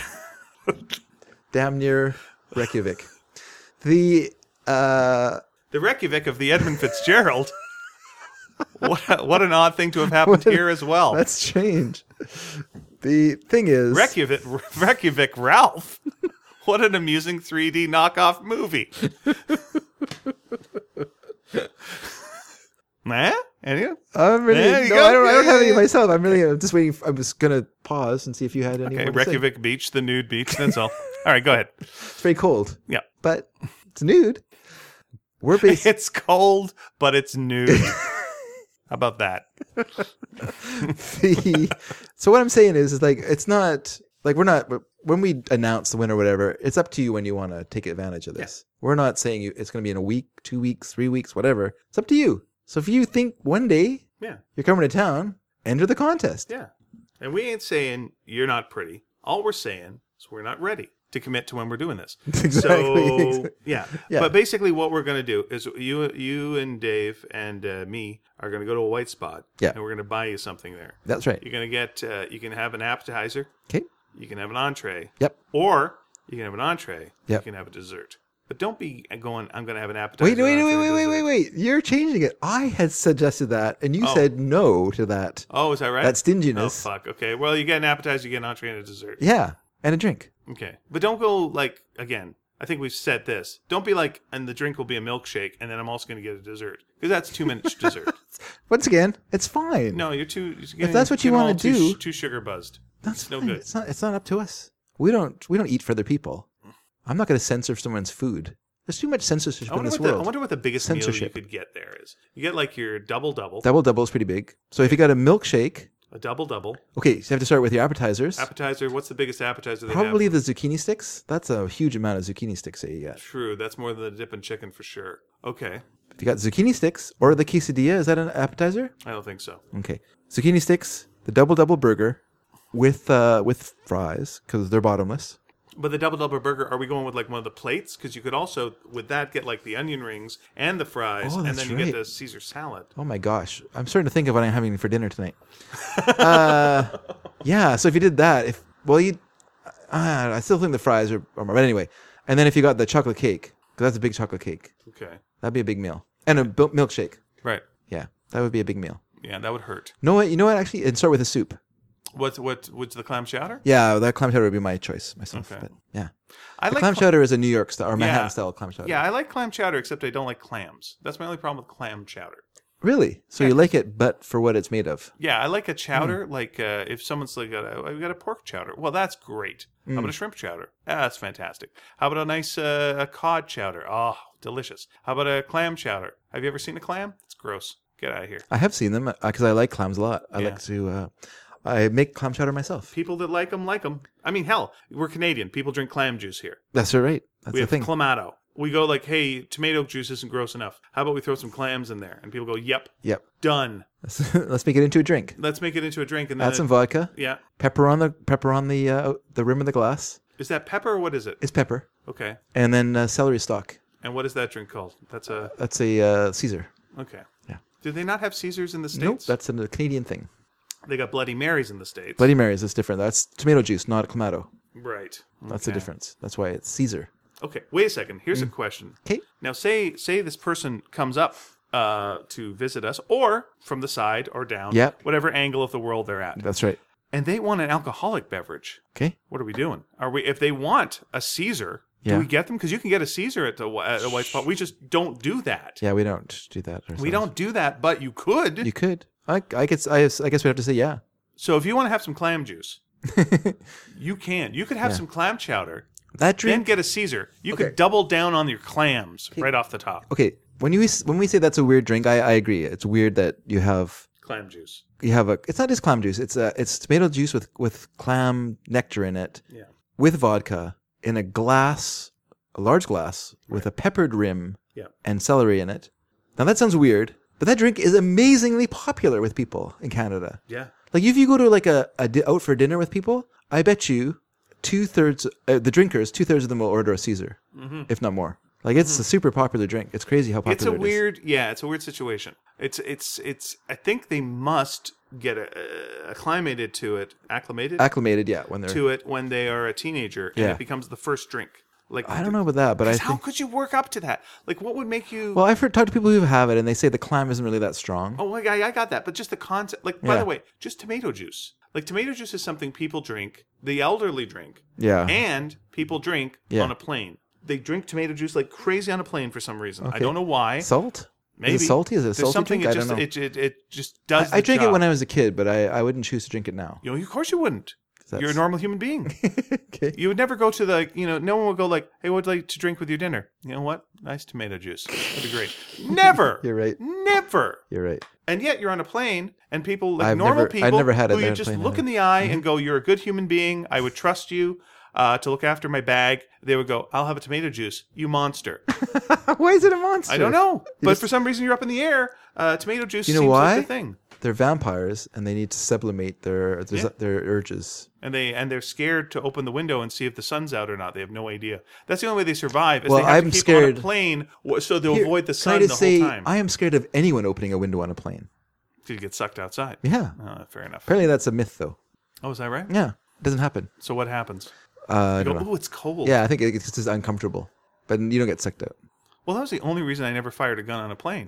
damn near Reykjavik. The uh, The Reykjavik of the Edmund Fitzgerald. What a, what an odd thing to have happened What a- here as well. that's strange. The thing is, Reykjavik, Reykjavik Ralph. What an amusing three D knockoff movie. Nah? Any? I'm really. There you No, go. I don't. I don't Yeah, have any yeah. myself. I'm really. I'm just waiting. I was gonna pause and see if you had any. Okay, more to say. Reykjavik Beach, the nude beach. That's all. All right, go ahead. It's very cold, Yeah. but it's nude. We're based. It's cold, but it's nude. How about that? the, so what I'm saying is, is like it's not like we're not when we announce the winner or whatever. It's up to you when you want to take advantage of this. We're not saying you it's going to be in a week, two weeks, three weeks, whatever. It's up to you. So if you think one day Yeah. you're coming to town, enter the contest. Yeah. And we ain't saying you're not pretty. All we're saying is we're not ready to commit to when we're doing this. Exactly. So, yeah. Yeah. But basically what we're going to do is you you and Dave and uh, me are going to go to a white spot. Yeah. And we're going to buy you something there. That's right. You're going to get, uh, you can have an appetizer. Okay. You can have an entree. Yep. Or you can have an entree. Yep. You can have a dessert. But don't be going, I'm going to have an appetizer. Wait, wait, an wait, entree, wait, wait, dessert. wait, wait. You're changing it. I had suggested that, and you Oh. said no to that. Oh, is that right? That stinginess. Oh, fuck. Okay. Well, you get an appetizer, you get an entree, and a dessert. Yeah, and a drink. Okay. But don't go like, again, I think we've said this. Don't be like, and the drink will be a milkshake, and then I'm also going to get a dessert. Because that's too much dessert. Once again, it's fine. No, you're too... You're getting, that's what you getting wanna all too, do- sh- Too sugar buzzed. That's It's no fine. good. It's not. It's not up to us. We don't. We don't eat for other people. I'm not going to censor someone's food. There's too much censorship I in wonder, this what the, I world. wonder what the biggest meal you Censorship. could get there is. You get like your double-double. Double double is pretty big. So if you got a milkshake, A double-double. okay, so you have to start with your appetizers. Appetizer. What's the biggest appetizer they Probably have? the zucchini sticks. That's a huge amount of zucchini sticks that you get. True. That's more than the dip and chicken for sure. Okay. If you got zucchini sticks or the quesadilla, is that an appetizer? I don't think so. Okay, zucchini sticks, the double double burger, with uh with fries because they're bottomless. But the double double burger, are we going with like one of the plates? Because you could also, with that, get like the onion rings and the fries, Oh, and that's then you right. get the Caesar salad. Oh my gosh, I'm starting to think of what I'm having for dinner tonight. uh, yeah, so if you did that, if well, you, uh, I still think the fries are, are more, but anyway. And then if you got the chocolate cake, because that's a big chocolate cake, Okay. that'd be a big meal, and a bil- milkshake. Right. Yeah, that would be a big meal. Yeah, that would hurt. No, what? You know what? Actually, and start with a soup. What's what? What's the clam chowder? Yeah, that clam chowder would be my choice myself. Okay. But yeah, I the like clam cl- chowder is a New York style or Manhattan Yeah. style clam chowder. Yeah, I like clam chowder, except I don't like clams. That's my only problem with clam chowder. Really? So you like it, but for what it's made of? Yeah, I like a chowder. Hmm. Like uh, if someone's like, got a, I've got a pork chowder. Well, that's great. How Hmm. about a shrimp chowder? Ah, that's fantastic. How about a nice uh, a cod chowder? Oh, delicious. How about a clam chowder? Have you ever seen a clam? It's gross. Get out of here. I have seen them because I like clams a lot. I Yeah. like to. Uh, I make clam chowder myself. People that like them like them. I mean, hell, we're Canadian. People drink clam juice here. That's right. That's We the have thing. clamato. We go like, hey, tomato juice isn't gross enough. How about we throw some clams in there? And people go, yep, Yep. done. Let's, let's make it into a drink. Let's make it into a drink. And then Add some vodka. yeah. Pepper on the pepper on the uh, the rim of the glass. Is that pepper or what is it? It's pepper, Okay. and then uh, celery stalk. And what is that drink called? That's a That's a uh, Caesar. okay. Yeah. Do they not have Caesars in the States? Nope, that's a Canadian thing. They got Bloody Marys in the States. Bloody Marys is different. That's tomato juice, not clamato. Right. That's Okay. the difference. That's why it's Caesar. Okay, wait a second. Here's a question. Okay. Now, say say this person comes up uh, to visit us, or from the side or down, Yep. whatever angle of the world they're at, That's right. and they want an alcoholic beverage. Okay. What are we doing? Are we if they want a Caesar? Yeah. Do we get them? Because you can get a Caesar at the at a White Spot. We just don't do that. Yeah, we don't do that. Ourselves. We don't do that, but you could. You could. I, I guess. I, I guess we have to say yeah. So if you want to have some clam juice, you can. You could have Yeah. some clam chowder. That Then drink. get a Caesar. You Okay. could double down on your clams right off the top. Okay. When you when we say that's a weird drink, I, I agree. It's weird that you have Clam juice. you have a. It's not just clam juice. It's a. It's tomato juice with with clam nectar in it, Yeah. with vodka in a glass, a large glass with a peppered rim Yeah. and celery in it. Now that sounds weird, but that drink is amazingly popular with people in Canada. Yeah. Like if you go to like a, a di- out for dinner with people, I bet you two thirds uh, the drinkers, two thirds of them will order a Caesar, if not more. Like it's a super popular drink. It's crazy how popular It's a it is. weird, yeah, it's a weird situation. It's, it's, it's. I think they must get a, uh, acclimated to it, acclimated Acclimated, yeah. When they're, to it when they are a teenager, and Yeah. it becomes the first drink. Like I don't know about that, but I 'cause how think. could you work up to that? Like, what would make you? Well, I've heard talk to people who have it, and they say the clam isn't really that strong. oh, I, I got that, but just the concept. Like, by Yeah. the way, just tomato juice. Like, tomato juice is something people drink, the elderly drink, Yeah. and people drink Yeah. on a plane. They drink tomato juice like crazy on a plane for some reason. I don't know why. Salt? Maybe Is it salty? Is it a There's salty something drink? it I just don't know. it, it it just does. I, I the drank job. it when I was a kid, but I, I wouldn't choose to drink it now. You know, of course you wouldn't. That's- You're a normal human being. Okay. You would never go to the, you know, no one would go like, hey, what would you like to drink with your dinner? You know what? Nice tomato juice. That'd be great. Never. You're right. Never. You're right. And yet you're on a plane and people, like I've normal never- people, I've never had it who on you a just plane look either. in the eye Mm-hmm. and go, you're a good human being. I would trust you uh, to look after my bag. They would go, I'll have a tomato juice. You monster. Why is it a monster? I don't know. But just- for some reason you're up in the air. Uh, tomato juice You know seems why? like the thing. They're vampires, and they need to sublimate their their, Yeah. their urges. And they and they're scared to open the window and see if the sun's out or not. They have no idea. That's the only way they survive. Is Well, they have I'm to keep scared- on a plane w- so they'll Here, avoid the can I sun the just say, whole time. I am scared of anyone opening a window on a plane. To get sucked outside. Yeah. Oh, fair enough. Apparently that's a myth, though. Oh, is that right? Yeah. It doesn't happen. So what happens? Uh, I You don't go, know. oh, it's cold. Yeah, I think it's just uncomfortable. But you don't get sucked out. Well, that was the only reason I never fired a gun on a plane.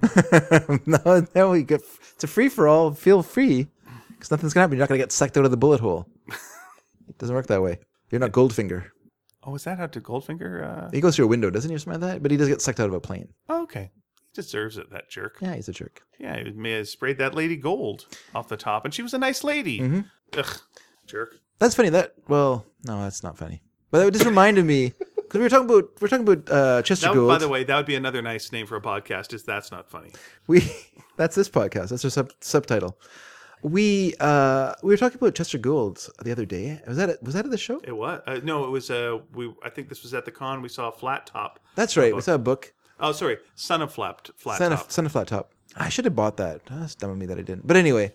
no, no, you get, it's a free for all. Feel free. Because nothing's going to happen. You're not going to get sucked out of the bullet hole. It doesn't work that way. You're not Goldfinger. Oh, is that how to Goldfinger? Uh... He goes through a window, doesn't he, or something like that? But he does get sucked out of a plane. Oh, okay. He deserves it, that jerk. Yeah, he's a jerk. Yeah, he may have sprayed that lady gold off the top, and she was a nice lady. Mm-hmm. Ugh, jerk. That's funny. That well, no, that's not funny. But that just reminded me because we were talking about we were talking about uh, Chester That would, Gould. by the way, that would be another nice name for a podcast. Is that's not funny? we that's this podcast. That's our sub, subtitle. We uh we were talking about Chester Gould the other day. Was that at, was that at the show? It was uh, no, it was. Uh, we I think this was at the con. We saw a flat top. That's right. We saw a book. Oh, sorry, son of flat flat Son top. of, Son of Flat Top. I should have bought that. Oh, that's dumb of me that I didn't. But anyway,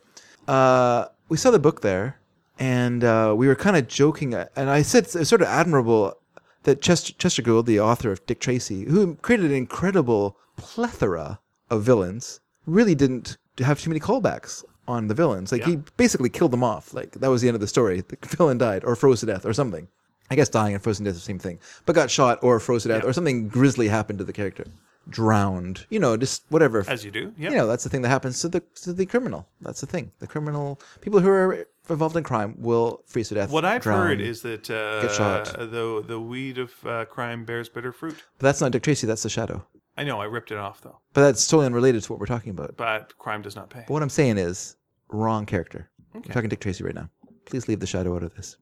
uh, we saw the book there, and uh, we were kind of joking. And I said it's sort of admirable that Chester, Chester Gould, the author of Dick Tracy, who created an incredible plethora of villains, really didn't have too many callbacks on the villains. Like Yeah. he basically killed them off. Like that was the end of the story. The villain died or froze to death or something. I guess dying and frozen to death is the same thing. But got shot or froze to death Yeah. or something grisly happened to the character. Drowned. You know, just whatever. As you do, yeah. You know, that's the thing that happens to the to the criminal. That's the thing. The criminal, people who are involved in crime will freeze to death. What I've drown. heard is that uh, get shot. the the weed of uh, crime bears bitter fruit. But that's not Dick Tracy. That's the Shadow. I know I ripped it off though, But that's totally unrelated to what we're talking about. but crime does not pay. But what I'm saying is, wrong character. Okay. We're talking Dick Tracy right now. Please leave the Shadow out of this.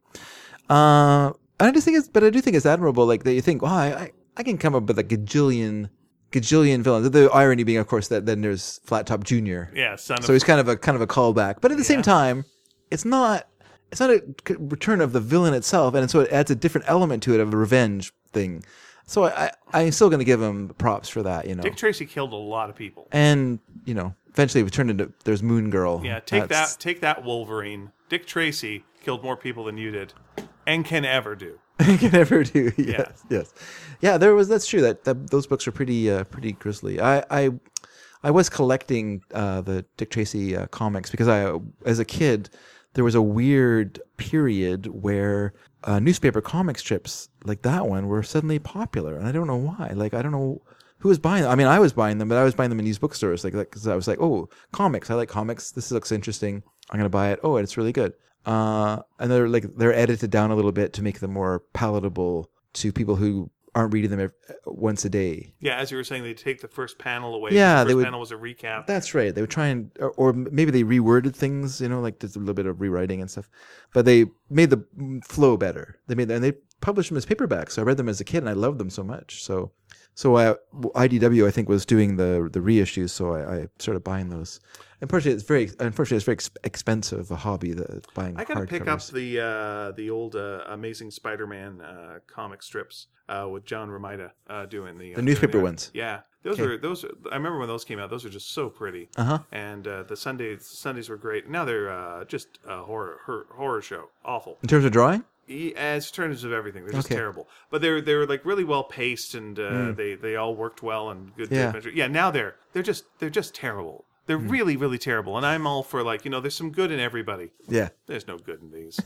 Uh, I just think it's, but I do think it's admirable. Like that you think, wow, I, I, I can come up with a gajillion, gajillion villains. The irony being, of course, that then there's Flat Top Junior Yeah, son of So he's kind of a kind of a callback. But at the Yeah. same time, it's not it's not a c- return of the villain itself, and so it adds a different element to it of a revenge thing. So I, I I'm still going to give him props for that, you know. Dick Tracy killed a lot of people. And you know, eventually it turned into there's Moon Girl. Yeah, take That's- that, take that, Wolverine. Dick Tracy killed more people than you did, and can ever do. can ever do. Yes, Yeah. yes, yeah. There was that's true. That, that those books are pretty uh, pretty grisly. I I I was collecting uh, the Dick Tracy uh, comics because I, as a kid, there was a weird period where uh, newspaper comic strips like that one were suddenly popular, and I don't know why. Like, I don't know who was buying them. I mean, I was buying them, but I was buying them in used bookstores. Like, because I was like, oh, comics. I like comics. This looks interesting. I'm gonna buy it. Oh, and it's really good. Uh, and they're like they're edited down a little bit to make them more palatable to people who aren't reading them every, once a day. Yeah, as you were saying, they take the first panel away. Yeah, the first they would, panel was a recap. That's right. They would try and, or, or maybe they reworded things, you know, like there's a little bit of rewriting and stuff. But they made the flow better. They made, and they published them as paperbacks. So I read them as a kid, and I loved them so much. So, so I, I D W I think was doing the the reissues, so I, I started buying those. Unfortunately, it's very unfortunately it's very ex- expensive a hobby. The buying. I gotta hard pick covers. up the uh, the old uh, Amazing Spider-Man uh, comic strips uh, with John Romita uh, doing the uh, The newspaper doing the- ones. Yeah, those Okay. were those. I remember when those came out. Those were just so pretty. Uh-huh. And uh, the Sundays Sundays were great. Now they're uh, just a horror horror, horror show. Awful. In terms of drawing. E- As terms of everything, they're just Okay. terrible. But they were they were like really well paced, and uh, Mm. they they all worked well and good. Yeah. adventure. Yeah. Now they're they're just they're just terrible. They're Mm. really really terrible. And I'm all for like you know there's some good in everybody. Yeah. There's no good in these.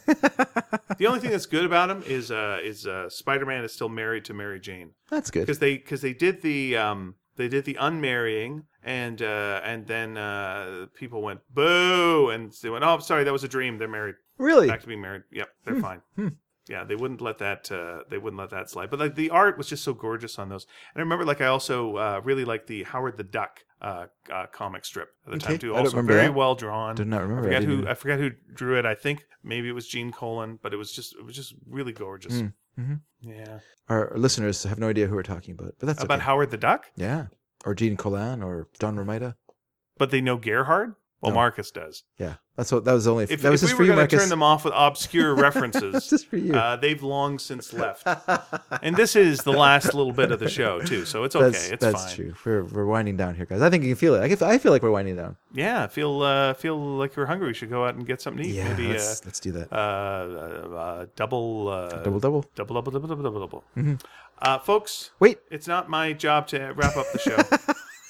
The only thing that's good about them is uh, is uh, Spider-Man is still married to Mary Jane That's good. because they because they did the um, they did the unmarrying and uh, and then uh, people went boo and they went oh sorry that was a dream, they're married, Really. back to being married. Yep, they're fine. Yeah, they wouldn't let that uh, they wouldn't let that slide. But like the art was just so gorgeous on those. And I remember like I also uh, really liked the Howard the Duck uh, uh, comic strip at the Okay, time too. I don't Also remember very that. well drawn. Did not remember. I forget I who didn't- I forget who drew it. I think maybe it was Gene Colan, but it was just it was just really gorgeous. Mm, mhm. Yeah, Our listeners have no idea who we're talking about, but that's about okay. Howard the Duck, Yeah. Or Gene Colan or John Romita. but they know Gerhard. Well, No. Marcus does. Yeah. That's what that was only If, that was if just we for were you, going to Marcus. turn them off with obscure That's references, just for you. uh, they've long since left. And this is the last little bit of the show too, so it's okay. that's it's that's fine. true. We're we're winding down here, guys. I think you can feel it. I, can, I feel like we're winding down. Yeah, feel uh, feel like we're hungry. We should go out and get something to eat. Yeah. Maybe let's, uh, let's do that. uh, uh, uh, double, uh, double double. double, double, double, double, double, double. Mm-hmm. Uh, folks, Wait, it's not my job to wrap up the show,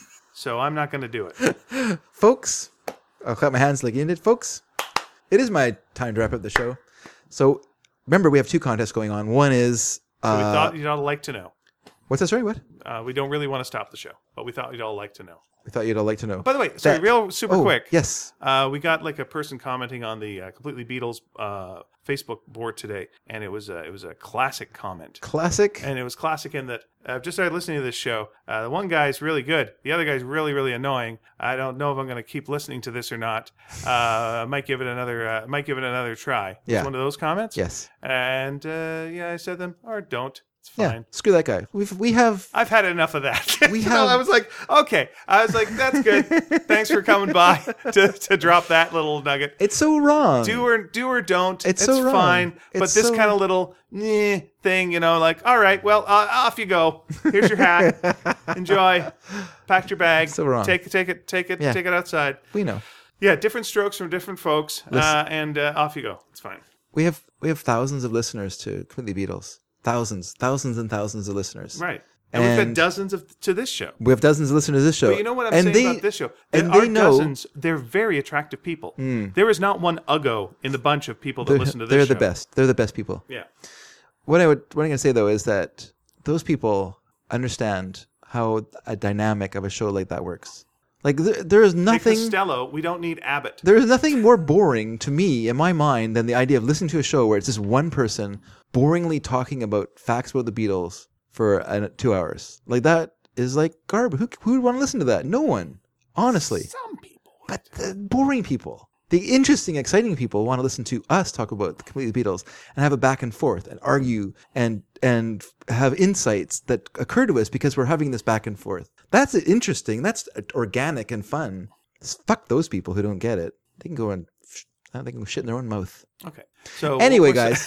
so I'm not going to do it. folks. I'll clap my hands like you did, folks. It is my time to wrap up the show. So remember, we have two contests going on. One is So we uh, thought you'd all like to know. what's that? Sorry, what? Uh, we don't really want to stop the show, but we thought you'd all like to know. We thought you'd all like to know. By the way, sorry, That- real super oh, quick. Yes. Uh, we got like a person commenting on the uh, Completely Beatles uh, Facebook board today, and it was a, it was a classic comment. Classic. And it was classic in that I've just started listening to this show. Uh, the one guy's really good. The other guy's really, really annoying. I don't know if I'm going to keep listening to this or not. Uh, I might give it another. Uh, might give it another try. Yeah. It's one of those comments. Yes. And uh, yeah, I said them or don't. It's Yeah. fine. Screw that guy. We've we have I've had enough of that. We So have- I was like, okay. I was like, that's good. Thanks for coming by to, to drop that little nugget. it's so wrong. Do or do or don't. It's It's, so wrong. fine. but It's this so- kind of little eh, thing, you know, like, all right, well, uh, off you go. Here's your hat. Enjoy. Pack your bag. So wrong. Take take it. Take it. Yeah. Take it outside. We know. Yeah, different strokes from different folks, uh, and uh, off you go. It's fine. We have we have thousands of listeners to Completely Beatles. Thousands, thousands and thousands of listeners. Right. And, we've And- had dozens of to this show. We have dozens of listeners to this show. But you know what I'm and saying they, about this show? and There they are know- Hmm. dozens. They're very attractive people. There is not one uggo in the bunch of people that They're, listen to this they're show. the best. They're the best people. Yeah. What I would what I'm going to say though is that those people understand how a dynamic of a show like that works. Like there, there is Take nothing Costello. We don't need Abbott. there is nothing more boring to me in my mind than the idea of listening to a show where it's just one person boringly talking about facts about the Beatles for uh, two hours. Like that is like garbage. Who who would want to listen to that? No one. Honestly. Some people. But the boring people, the interesting, exciting people want to listen to us talk about the Completely Beatles and have a back and forth and argue and and have insights that occur to us because we're having this back and forth. That's interesting. That's organic and fun. Fuck those people who don't get it. They can go and they can go shit in their own mouth. Okay. So Anyway, what was guys.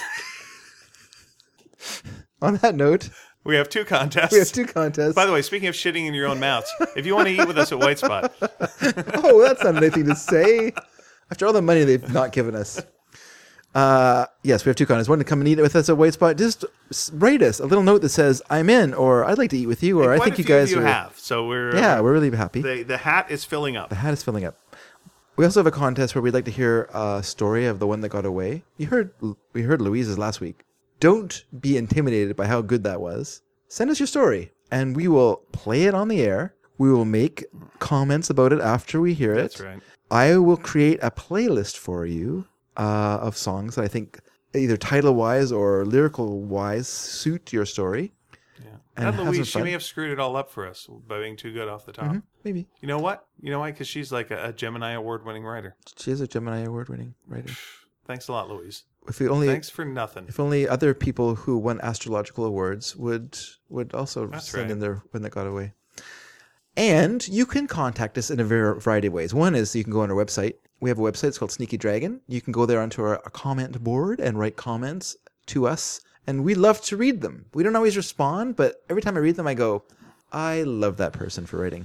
On that note, We have two contests. we have two contests. By the way, speaking of shitting in your own mouths, if you want to eat with us at White Spot, Oh, that's not anything to say. After all the money they've not given us. Uh, yes, we have two contests. One to come and eat with us at White Spot. Just s- write us a little note that says, I'm in, or I'd like to eat with you, or I quite think a you few of guys you are. have. So we're Yeah, we're really happy. the the hat is filling up. The hat is filling up. We also have a contest where we'd like to hear a story of the one that got away. You heard we heard Louise's last week. Don't be intimidated by how good that was. Send us your story, and we will play it on the air. We will make comments about it after we hear it. That's right. I will create a playlist for you uh, of songs that I think either title-wise or lyrical-wise suit your story. Yeah. And And have some Louise, she fun. may have screwed it all up for us by being too good off the top. Mhm, maybe. You know what? You know why? Because she's like a, a Gemini award-winning writer. She is a Gemini award-winning writer. Thanks a lot, Louise. If we only, Thanks for nothing. if only other people who won astrological awards would would also That's send right. in their when that got away. And you can contact us in a var- variety of ways. One is you can go on our website. We have a website. It's called Sneaky Dragon. You can go there onto our, our comment board and write comments to us. And we love to read them. We don't always respond, but every time I read them, I go, I love that person for writing.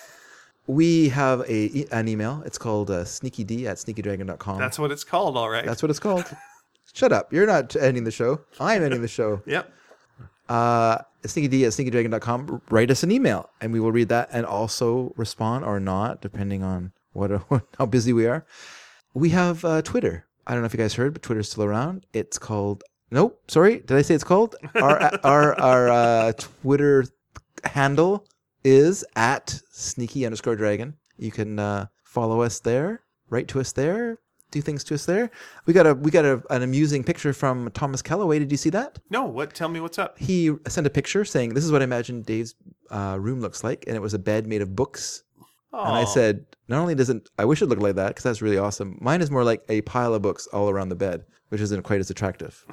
We have a e- an email. It's called uh, sneakyd at sneakydragon dot com. That's what it's called, all right. That's what it's called. Shut up. You're not ending the show. I'm ending the show. Yep. Uh, sneakyd at sneakydragon dot com. Write us an email, and we will read that and also respond or not, depending on what, how busy we are. We have uh, Twitter. I don't know if you guys heard, but Twitter's still around. It's called... Nope. Sorry. Did I say it's called? Our our our uh, Twitter handle is at sneaky underscore dragon. You can uh, follow us there, write to us there, do things to us there. We got a we got a, an amusing picture from Thomas Calloway. Did you see that? No, what? Tell me what's up. He sent a picture saying, "This is what I imagine Dave's uh, room looks like," and it was a bed made of books. And I Aw. said, "Not only doesn't I wish it looked like that because that's really awesome. Mine is more like a pile of books all around the bed, which isn't quite as attractive."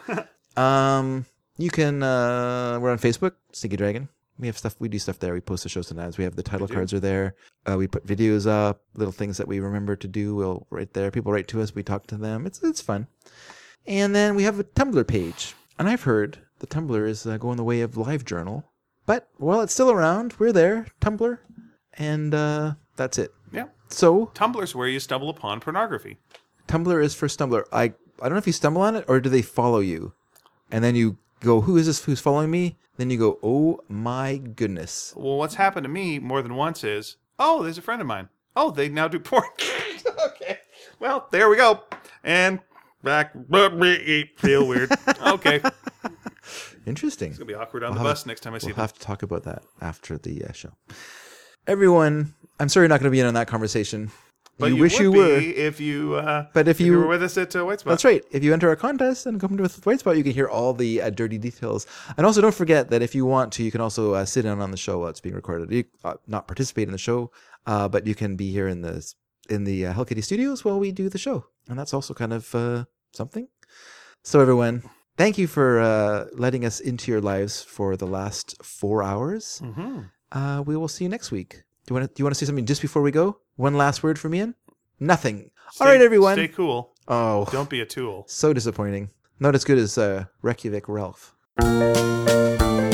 um, you can uh, we're on Facebook, Sneaky Dragon. We have stuff. We do stuff there. We post the shows sometimes. We have the title do. cards are there. Uh, we put videos up, little things that we remember to do. We'll write there. People write to us. We talk to them. It's it's fun. And then we have a Tumblr page. And I've heard the Tumblr is uh, going the way of LiveJournal. But while it's still around, we're there, Tumblr, and uh, that's it. Yeah. So Tumblr's where you stumble upon pornography. Tumblr is for Stumbler. I I don't know if you stumble on it or do they follow you, and then you go, who is this? Who's following me? Then you go, oh my goodness. Well, what's happened to me more than once is, oh, there's a friend of mine. Oh, they now do porn. Okay. Well, there we go. And back. Feel weird. Okay. It's Interesting. going to be awkward on We'll the have- bus next time I see We'll them. have to talk about that after the uh, show. Everyone, I'm sorry you're not going to be in on that conversation. But you, you wish would you be were. if you, uh, But if if you- you were with us at uh, White Spot. That's right. If you enter our contest and come to with White Spot, you can hear all the uh, dirty details. And also, don't forget that if you want to, you can also uh, sit in on the show while it's being recorded. You uh, not participate in the show, uh, but you can be here in the in the uh, Hell Kitty Studios while we do the show, and that's also kind of uh, something. So, everyone, thank you for uh, letting us into your lives for the last four hours. Mm-hmm. Uh, we will see you next week. Do you want to? Do you want to say something just before we go? One last word from Ian? Nothing. Stay, All right, everyone. Stay cool. Oh, Don't be a tool. so disappointing. Not as good as uh, Reykjavik Ralph.